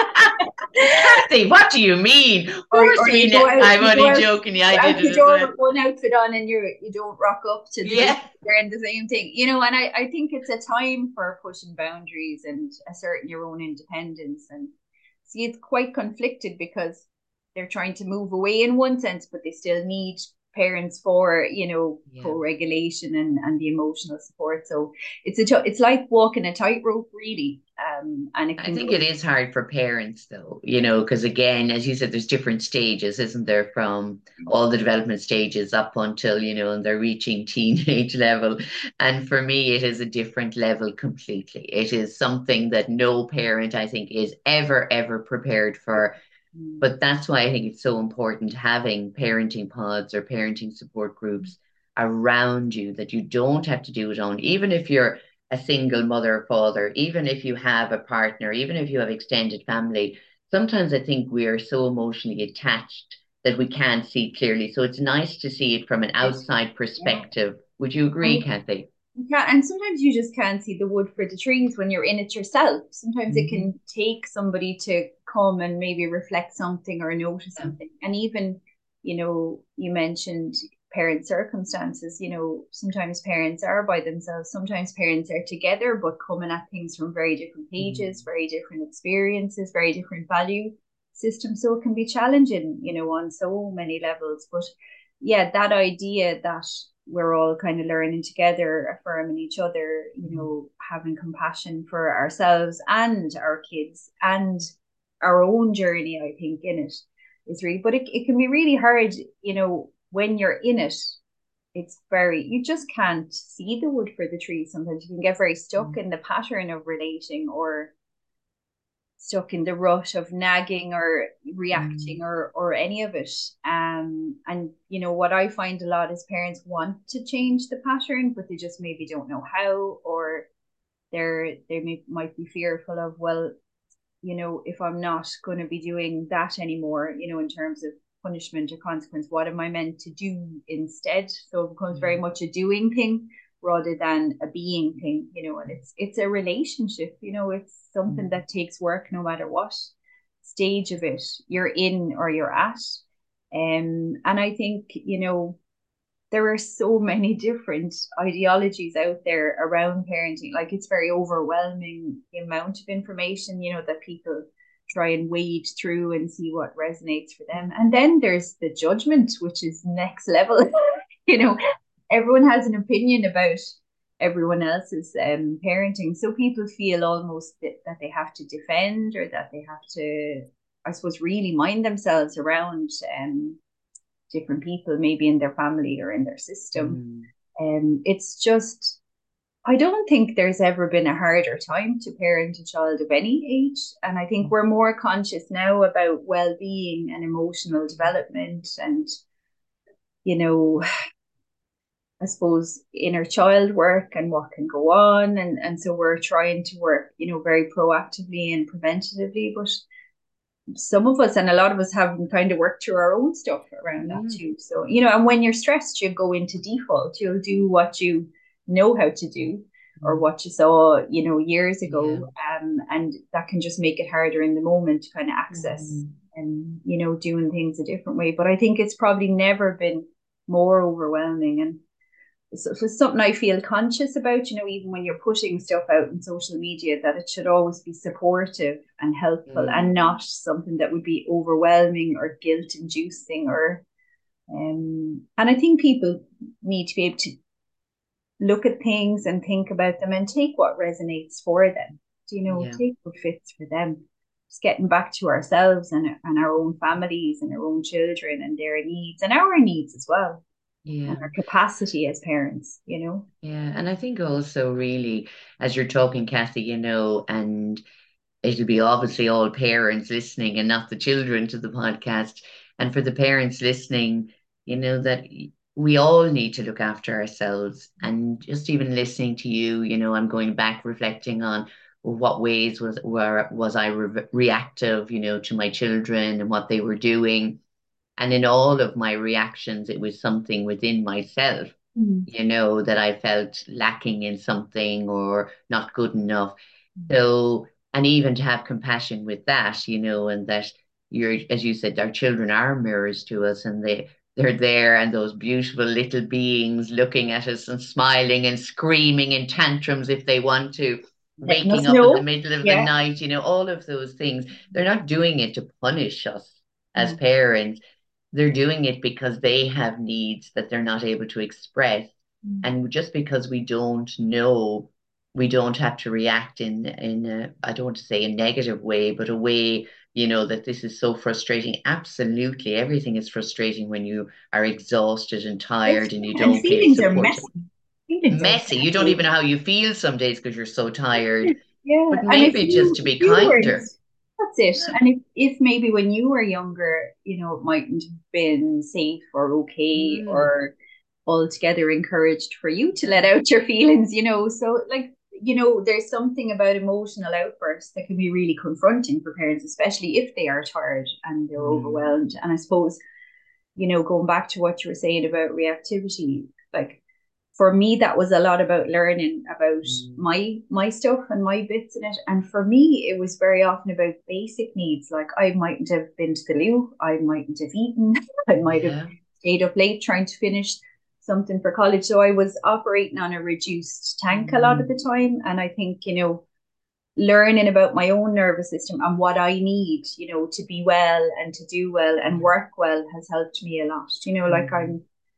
Kathy, what do you mean? Of or course or we you go ne- out, I'm you go only out, joking. Yeah, I you're did out it the as door well. with one outfit on, and you you don't rock up to the group Yeah. wearing the same thing. You know, and I I think it's a time for pushing boundaries and asserting your own independence. And see, it's quite conflicted because they're trying to move away in one sense, but they still need parents for, you know, Yeah. co-regulation and and the emotional support. So it's a it's like walking a tightrope, really. Um, and it I can think go, it is hard for parents though, you know, because again, as you said, there's different stages, isn't there, from all the development stages up until, you know, and they're reaching teenage level. And for me, it is a different level completely. It is something that no parent, I think, is ever, ever prepared for. mm, But that's why I think it's so important having parenting pods or parenting support groups around you, that you don't have to do it on, even if you're a single mother or father, even if you have a partner, even if you have extended family. Sometimes I think we are so emotionally attached that we can't see clearly. So it's nice to see it from an outside yeah. perspective. Would you agree, And Kathy? you can't, and sometimes you just can't see the wood for the trees when you're in it yourself. Sometimes it Hmm. can take somebody to come and maybe reflect something or notice Yeah. something. And even, you know, you mentioned parent circumstances, you know, sometimes parents are by themselves, sometimes parents are together, but coming at things from very different pages, Mm. very different experiences, very different value systems. So it can be challenging, you know, on so many levels. But yeah, that idea that we're all kind of learning together, affirming each other, you know, having compassion for ourselves and our kids and our own journey, I think, in it is really, but it, it can be really hard, you know, when you're in it. It's very, you just can't see the wood for the trees. Sometimes you can get very stuck Mm. in the pattern of relating, or stuck in the rut of nagging or reacting, Mm. or or any of it. Um, and you know what I find a lot is parents want to change the pattern, but they just maybe don't know how, or they're they may, might be fearful of, well, you know, if I'm not going to be doing that anymore, you know, in terms of punishment or consequence, what am I meant to do instead? So it becomes very Mm. much a doing thing rather than a being thing, you know, and it's it's a relationship, you know, it's something Mm. that takes work no matter what stage of it you're in or you're at. Um, and I think, you know, there are so many different ideologies out there around parenting. Like, it's very overwhelming, the amount of information, you know, that people try and wade through and see what resonates for them. Mm. And then there's the judgment, which is next level. You know, everyone has an opinion about everyone else's um, parenting. So people feel almost that, that they have to defend, or that they have to, I suppose, really mind themselves around um, different people, maybe in their family or in their system. Mm. Um, it's just, I don't think there's ever been a harder time to parent a child of any age. And I think Mm. we're more conscious now about well being and emotional development and, you know, I suppose inner child work and what can go on. And, and so we're trying to work, you know, very proactively and preventatively. But some of us and a lot of us haven't kind of worked through our own stuff around that Mm. too. So, you know, and when you're stressed, you go into default. You'll do what you know how to do or Mm. what you saw, you know, years Yeah. ago. Um, and that can just make it harder in the moment to kind of access Mm. and, you know, doing things a different way. But I think it's probably never been more overwhelming. And so it's something I feel conscious about, you know, even when you're putting stuff out in social media, that it should always be supportive and helpful Mm. and not something that would be overwhelming or guilt inducing or um and I think people need to be able to look at things and think about them and take what resonates for them. You know, Yeah. take what fits for them. Just getting back to ourselves and, and our own families and our own children and their needs and our needs as well, and Yeah. our capacity as parents, you know. Yeah. And I think also really, as you're talking, Kathy, you know, and it'll be obviously all parents listening and not the children to the podcast. And for the parents listening, you know, that we all need to look after ourselves. And just even listening to you, you know, I'm going back reflecting on, well, what ways was were was I re reactive, you know, to my children and what they were doing. And in all of my reactions, it was something within myself, Mm. you know, that I felt lacking in something or not good enough. So, and even to have compassion with that, you know, and that you're, as you said, our children are mirrors to us and they, they're there and those beautiful little beings looking at us and smiling and screaming in tantrums if they want to, Letting us waking up in the know. middle of the Yeah. night, you know, all of those things. They're not doing it to punish us as Mm. parents. They're doing it because they have needs that they're not able to express. Mm. And just because we don't know we don't have to react in in a, I don't want to say a negative way, but a way, you know, that this is so frustrating. Absolutely, everything is frustrating when you are exhausted and It's, tired and you and don't feel feelings are supported. messy. Feelings are Messy. You don't messy. even know how you feel some days because you're so tired. Yeah, But and if maybe just you to if be you weren't, kinder. that's it. And if if maybe when you were younger, you know, it mightn't have been safe or okay Mm, or altogether encouraged for you to let yeah. out your feelings, you know. So like, you know, there's something about emotional outbursts that can be really confronting for parents, especially if they are tired and they're Mm, overwhelmed. And I suppose, you know, going back to what you were saying about reactivity, like for me that was a lot about learning about mm, my my stuff and my bits in it, and for me it was very often about basic needs. Like I mightn't have been to the loo, I mightn't have eaten, I might have yeah. stayed up late trying to finish something for college, so I was operating on a reduced tank a lot of the Mm, time. And I think, you know, learning about my own nervous system and what I need, you know, to be well and to do well and yeah. work well has helped me a lot. You know, like Mm, I'm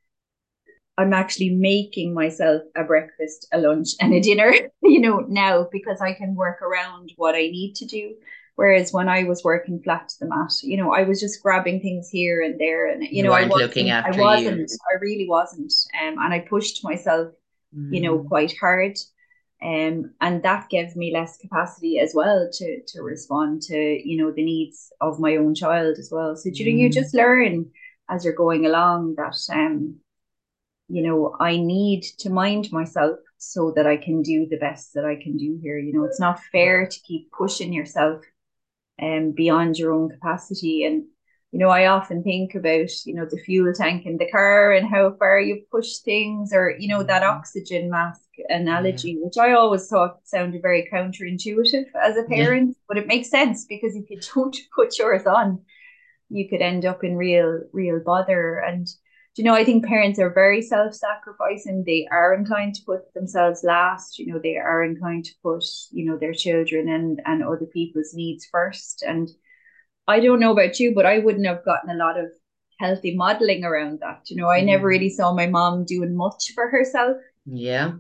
I'm actually making myself a breakfast, a lunch, and a dinner, you know, now because I can work around what I need to do. Whereas when I was working flat to the mat, you know, I was just grabbing things here and there, and you you know, I weren't looking wasn't, I after you. wasn't, I really wasn't, um, and I pushed myself, you know, Mm, quite hard, um, and that gave me less capacity as well to to respond to, you know, the needs of my own child as well. So you know, you mm, just learn as you're going along that, um, you know, I need to mind myself so that I can do the best that I can do here. You know, it's not fair to keep pushing yourself um, beyond your own capacity. And, you know, I often think about, you know, the fuel tank in the car and how far you push things, or, you know, that mm, oxygen mask yeah. analogy, which I always thought sounded very counterintuitive as a Yeah. parent, but it makes sense because if you don't put yours on, you could end up in real, real bother. And you know, I think parents are very self-sacrificing. They are inclined to put themselves last. You know, they are inclined to put, you know, their children and and other people's needs first. And I don't know about you, but I wouldn't have gotten a lot of healthy modeling around that. You know, I never Mm, really saw my mom doing much for herself. yeah.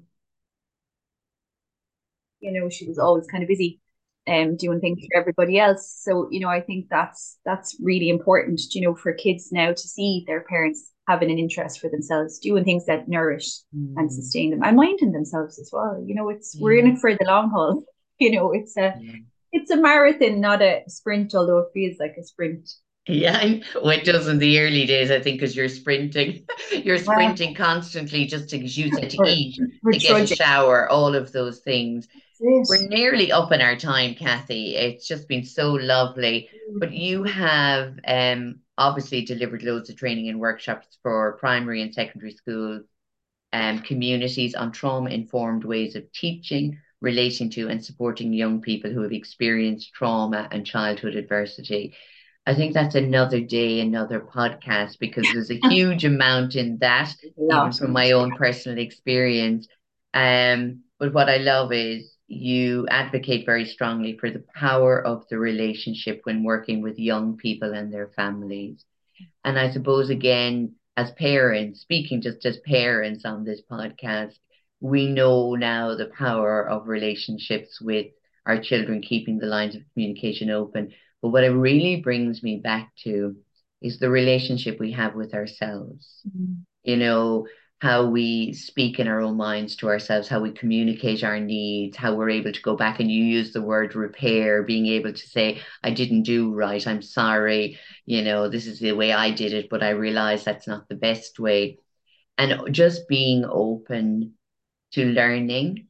You know, she was always kind of busy um doing things for everybody else. So, you know, I think that's that's really important, you know, for kids now to see their parents having an interest for themselves, doing things that nourish and Mm, sustain them and minding themselves as well. You know, it's we're in yeah. it for the long haul. You know, it's a Yeah. it's a marathon, not a sprint, although it feels like a sprint. Yeah, I- well, it does in the early days, I think, because you're sprinting, you're Well, sprinting constantly just to, as you said, to we're, eat, we're to get a trudging. shower, all of those things. We're That's nearly up in our time, Kathy. It's just been so lovely. But you it. have um, obviously delivered loads of training and workshops for primary and secondary school um, communities on trauma-informed ways of teaching, relating to, and supporting young people who have experienced trauma and childhood adversity. I think that's another day, another podcast, because there's a huge amount in that, There's a even lot from in it. my own personal experience. Um, but what I love is you advocate very strongly for the power of the relationship when working with young people and their families. And I suppose, again, as parents, speaking just as parents on this podcast, we know now the power of relationships with our children, keeping the lines of communication open. But what it really brings me back to is the relationship we have with ourselves. Mm. You know, how we speak in our own minds to ourselves, how we communicate our needs, how we're able to go back and you use the word repair, being able to say, I didn't do right, I'm sorry, you know, this is the way I did it, but I realize that's not the best way. And just being open to learning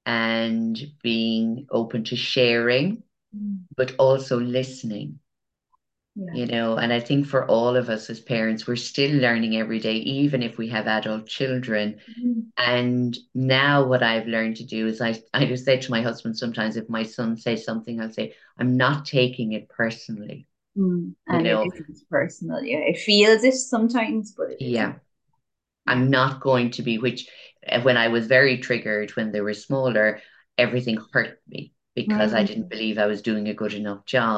and being open to sharing, Mm. but also listening. Yeah. You know, and I think for all of us as parents, we're still learning every day, even if we have adult children. Mm. And now what I've learned to do is I, I just say to my husband sometimes if my son says something, I'll say, I'm not taking it personally. Mm. You And it know, isn't personal. Yeah, it feels it sometimes, but it isn't. yeah, Yeah. I'm not going to be, which uh, when I was very triggered when they were smaller, everything hurt me because I didn't Mm. believe I was doing a good enough job.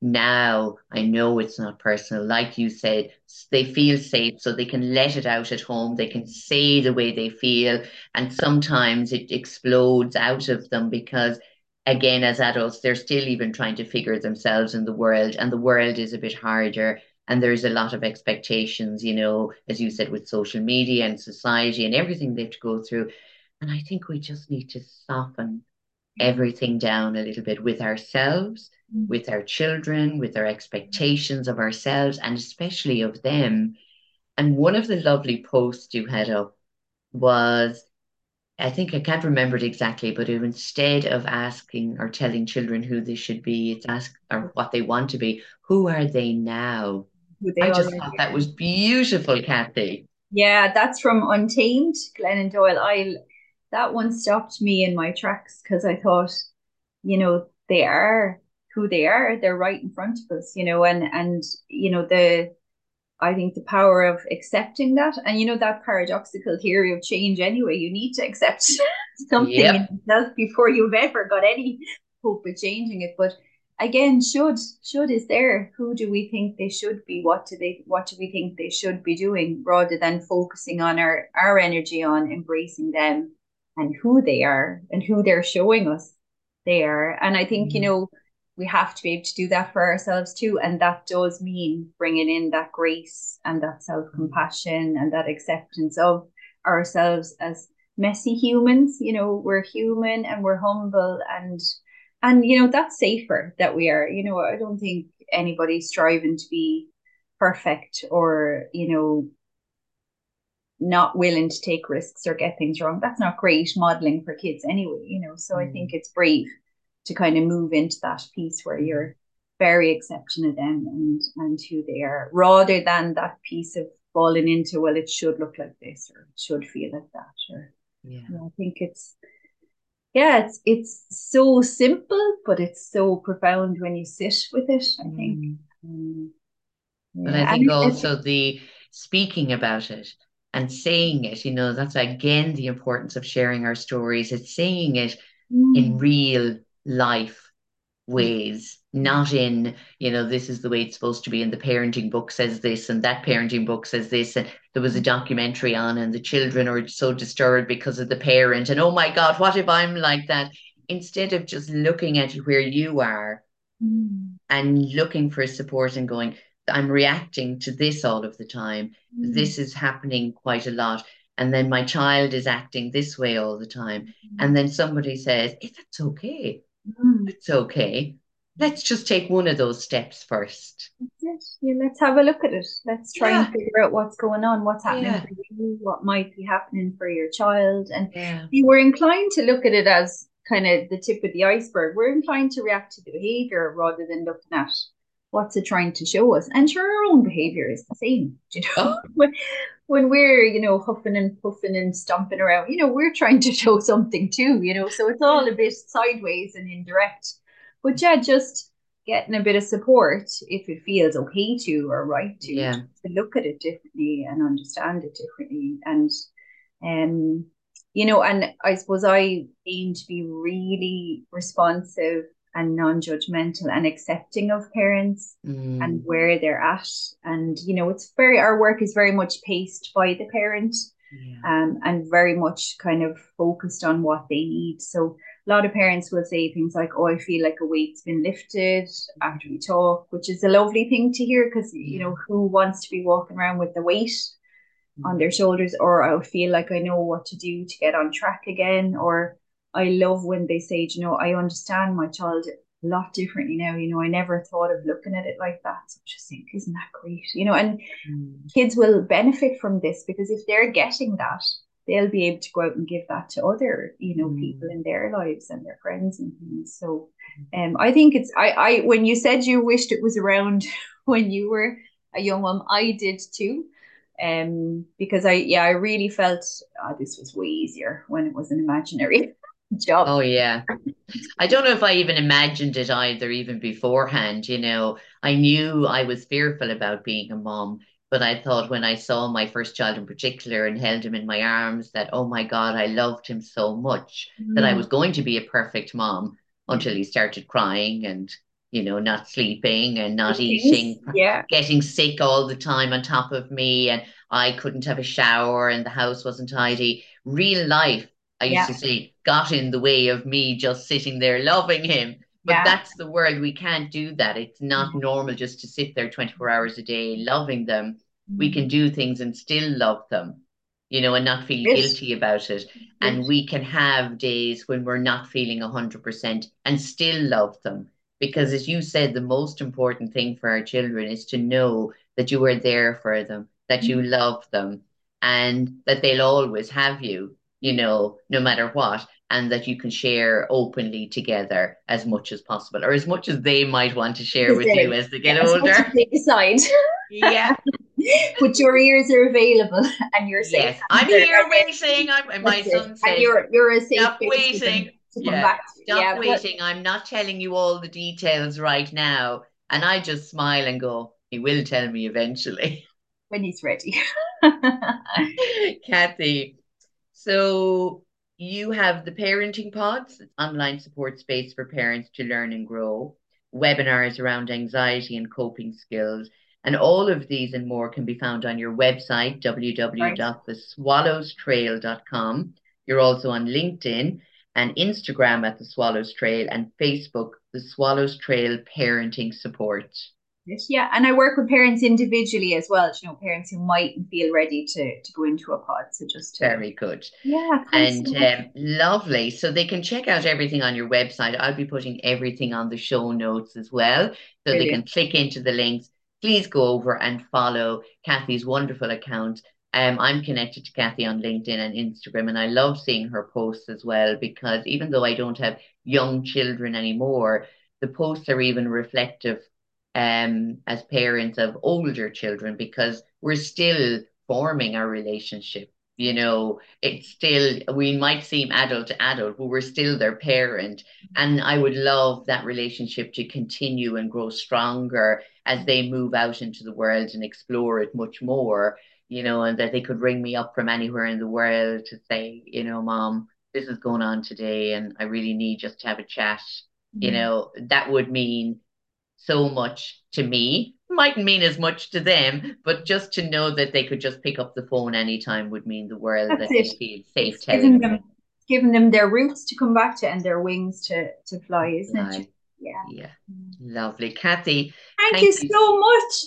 Now I know it's not personal. Like you said, they feel safe, so they can let it out at home. They can say the way they feel. And sometimes it explodes out of them because, again, as adults, they're still even trying to figure themselves in the world. And the world is a bit harder. And there's a lot of expectations, you know, as you said, with social media and society and everything they have to go through. And I think we just need to soften everything down a little bit with ourselves, with our children, with our expectations of ourselves, and especially of them. And one of the lovely posts you had up was, I think I can't remember it exactly, but it, instead of asking or telling children who they should be, it's ask or what they want to be, who are they now? Who they I just already thought that are. was beautiful, Kathy. Yeah, that's from Untamed, Glennon Doyle. I that one stopped me in my tracks because I thought, you know, they are who they are. They're right in front of us, you know, and and you know the I think the power of accepting that, and you know that paradoxical theory of change. Anyway, you need to accept something in Yep. yourself before you've ever got any hope of changing it. But again, should should is there. Who do we think they should be? What do they? What do we think they should be doing? Rather than focusing on our our energy on embracing them and who they are and who they're showing us they are. And I think you Mm. know we have to be able to do that for ourselves too. And that does mean bringing in that grace and that self compassion and that acceptance of ourselves as messy humans. You know, we're human and we're humble and, and, you know, that's safer that we are. You know, I don't think anybody's striving to be perfect or, you know, not willing to take risks or get things wrong. That's not great modeling for kids anyway, you know. So I think Mm. it's brave to kind of move into that piece where Mm. you're very accepting of them and and who they are, rather than that piece of falling into, well, it should look like this or it should feel like that. Or Yeah. you know, I think it's yeah, it's it's so simple, but it's so profound when you sit with it, I think. Mm. Um, But I yeah, and think it, also the speaking about it and saying it, you know, that's again the importance of sharing our stories. It's saying it in mm, real life ways, not in, you know, this is the way it's supposed to be, and the parenting book says this, and that parenting book says this. And there was a documentary on, and the children are so disturbed because of the parent, and oh my God, what if I'm like that? Instead of just looking at where you are mm, and looking for support and going, I'm reacting to this all of the time. mm, This is happening quite a lot. And then my child is acting this way all the time. mm, And then somebody says, if it's okay, mm. it's okay. Let's just take one of those steps first. Yes, yeah, let's have a look at it. Let's try and Yeah, figure out what's going on, what's happening yeah, for you, what might be happening for your child. And yeah, we were inclined to look at it as kind of the tip of the iceberg. We're inclined to react to the behavior rather than looking at what's it trying to show us. And sure, our own behavior is the same. You know, oh, when, when we're, you know, huffing and puffing and stomping around, you know, we're trying to show something too, you know, so it's all yeah, a bit sideways and indirect. But yeah, just getting a bit of support if it feels okay to or right to yeah, to look at it differently and understand it differently. And um you know, and I suppose I aim to be really responsive and non-judgmental and accepting of parents and mm, where they're at. And you know, it's very our work is very much paced by the parent, yeah, um, and very much kind of focused on what they need. So a lot of parents will say things like, "Oh, I feel like a weight's been lifted after we talk," which is a lovely thing to hear because you yeah, know who wants to be walking around with the weight on mm, their shoulders, or I feel like I know what to do to get on track again, or I love when they say, you know, I understand my child a lot differently now. You know, I never thought of looking at it like that. So I just think, isn't that great? You know, and mm, kids will benefit from this because if they're getting that, they'll be able to go out and give that to other, you know, people mm. in their lives and their friends and things. So um I think it's I I when you said you wished it was around when you were a young mom, I did too. Um because I yeah, I really felt oh, this was way easier when it was an imaginary job. Oh, yeah. I don't know if I even imagined it either, even beforehand. You know, I knew I was fearful about being a mom, but I thought when I saw my first child in particular and held him in my arms that, oh my God, I loved him so much that I Mm, was going to be a perfect mom yeah. until he started crying and, you know, not sleeping and not Good things. eating, Yeah. getting sick all the time on top of me, and I couldn't have a shower and the house wasn't tidy. Real life, I used Yeah. to say, got in the way of me just sitting there loving him. But Yeah. that's the world. We can't do that. It's not normal just to sit there twenty-four hours a day loving them. We Mm. can do things and still love them, you know, and not feel It. guilty about it. And It. we can have days when we're not feeling one hundred percent and still love them. Because as you said, the most important thing for our children is to know that you are there for them, that you love them, and that they'll always have you, you know, no matter what, and that you can share openly together as much as possible, or as much as they might want to share The with you same. as they Yeah, get as much as older. they decide. Yeah. But your ears are available and you're safe. Yes, And I'm they're, here and waiting. I'm, and my that's it. son And says, you're you're a safe stop place for them waiting. to come Yeah, back to. stop Yeah, but waiting. I'm not telling you all the details right now. And I just smile and go, he will tell me eventually. when he's ready. Kathy, so you have the Parenting Pods, online support space for parents to learn and grow, webinars around anxiety and coping skills. And all of these and more can be found on your website, w w w Right. dot the swallows trail dot com. You're also on LinkedIn and Instagram at The Swallows Trail, and Facebook, The Swallows Trail Parenting Support. Yeah, and I work with parents individually as well, you know, parents who mightn't feel ready to to go into a pod. So just to, Very good. yeah, thanks And so much. um, lovely. So they can check out everything on your website. I'll be putting everything on the show notes as well. So they can Brilliant. click into the links. Please go over and follow Kathy's wonderful account. Um, I'm connected to Kathy on LinkedIn and Instagram, and I love seeing her posts as well, because even though I don't have young children anymore, the posts are even reflective um, as parents of older children, because we're still forming our relationship. You know, it's still, we might seem adult to adult, but we're still their parent. And I would love that relationship to continue and grow stronger as they move out into the world and explore it much more, you know, and that they could ring me up from anywhere in the world to say, you know, Mom, this is going on today, and I really need just to have a chat. You Mm. know, that would mean so much to me. Mightn't mean as much to them, but just to know that they could just pick up the phone anytime would mean the world, That's that it. they feel safe It's giving telling them me. giving them their roots to come back to and their wings to to fly, isn't it? Like, Yeah. yeah, lovely. Kathy, Thank thank you you. so much.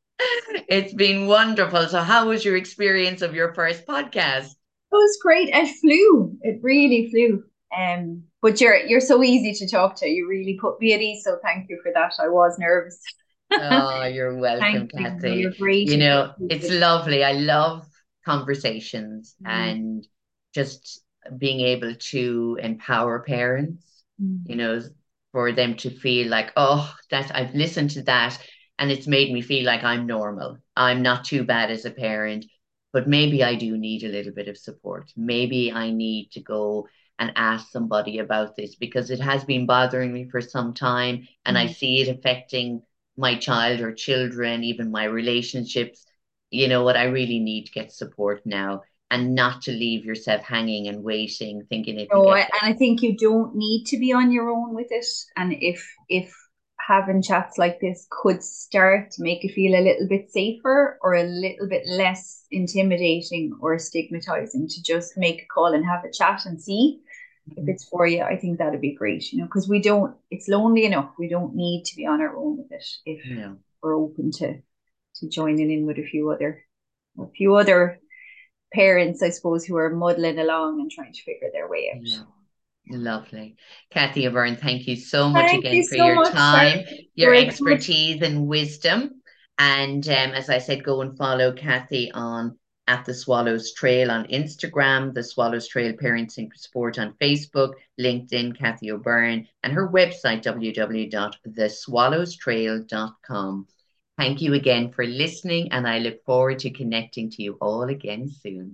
It's been wonderful. So, how was your experience of your first podcast? It was great. It flew. It really flew. Um, but you're you're so easy to talk to. You really put me at ease. So thank you for that. I was nervous. Oh, you're welcome, Thank you. No, you're Kathy. great. You You're know, great. it's lovely. I love conversations Mm, and just being able to empower parents, you mm, know, for them to feel like, oh, that I've listened to that and it's made me feel like I'm normal. I'm not too bad as a parent, but maybe I do need a little bit of support. Maybe I need to go and ask somebody about this, because it has been bothering me for some time, and I mm. see it affecting my child or children, even my relationships. You know what? I really need to get support now, and not to leave yourself hanging and waiting, thinking it'll No, get I- and I think you don't need to be on your own with it. And if if having chats like this could start to make you feel a little bit safer or a little bit less intimidating or stigmatizing, to just make a call and have a chat and see if better. it's for you, I think that'd be great, you know, because we don't, it's lonely enough. We don't need to be on our own with it if No, we're open to to joining in with a few other a few other parents, I suppose, who are muddling along and trying to figure their way out. yeah. Lovely. Kathy O'Byrne, thank you so much Thank you again for so your much, Sharon. time, your Very good. expertise and wisdom. And um, as I said, go and follow Kathy on at the Swallows Trail on Instagram, the Swallows Trail Parenting Sport on Facebook, LinkedIn, Kathy O'Byrne, and her website, w w w dot the swallows trail dot com. Thank you again for listening, and I look forward to connecting to you all again soon.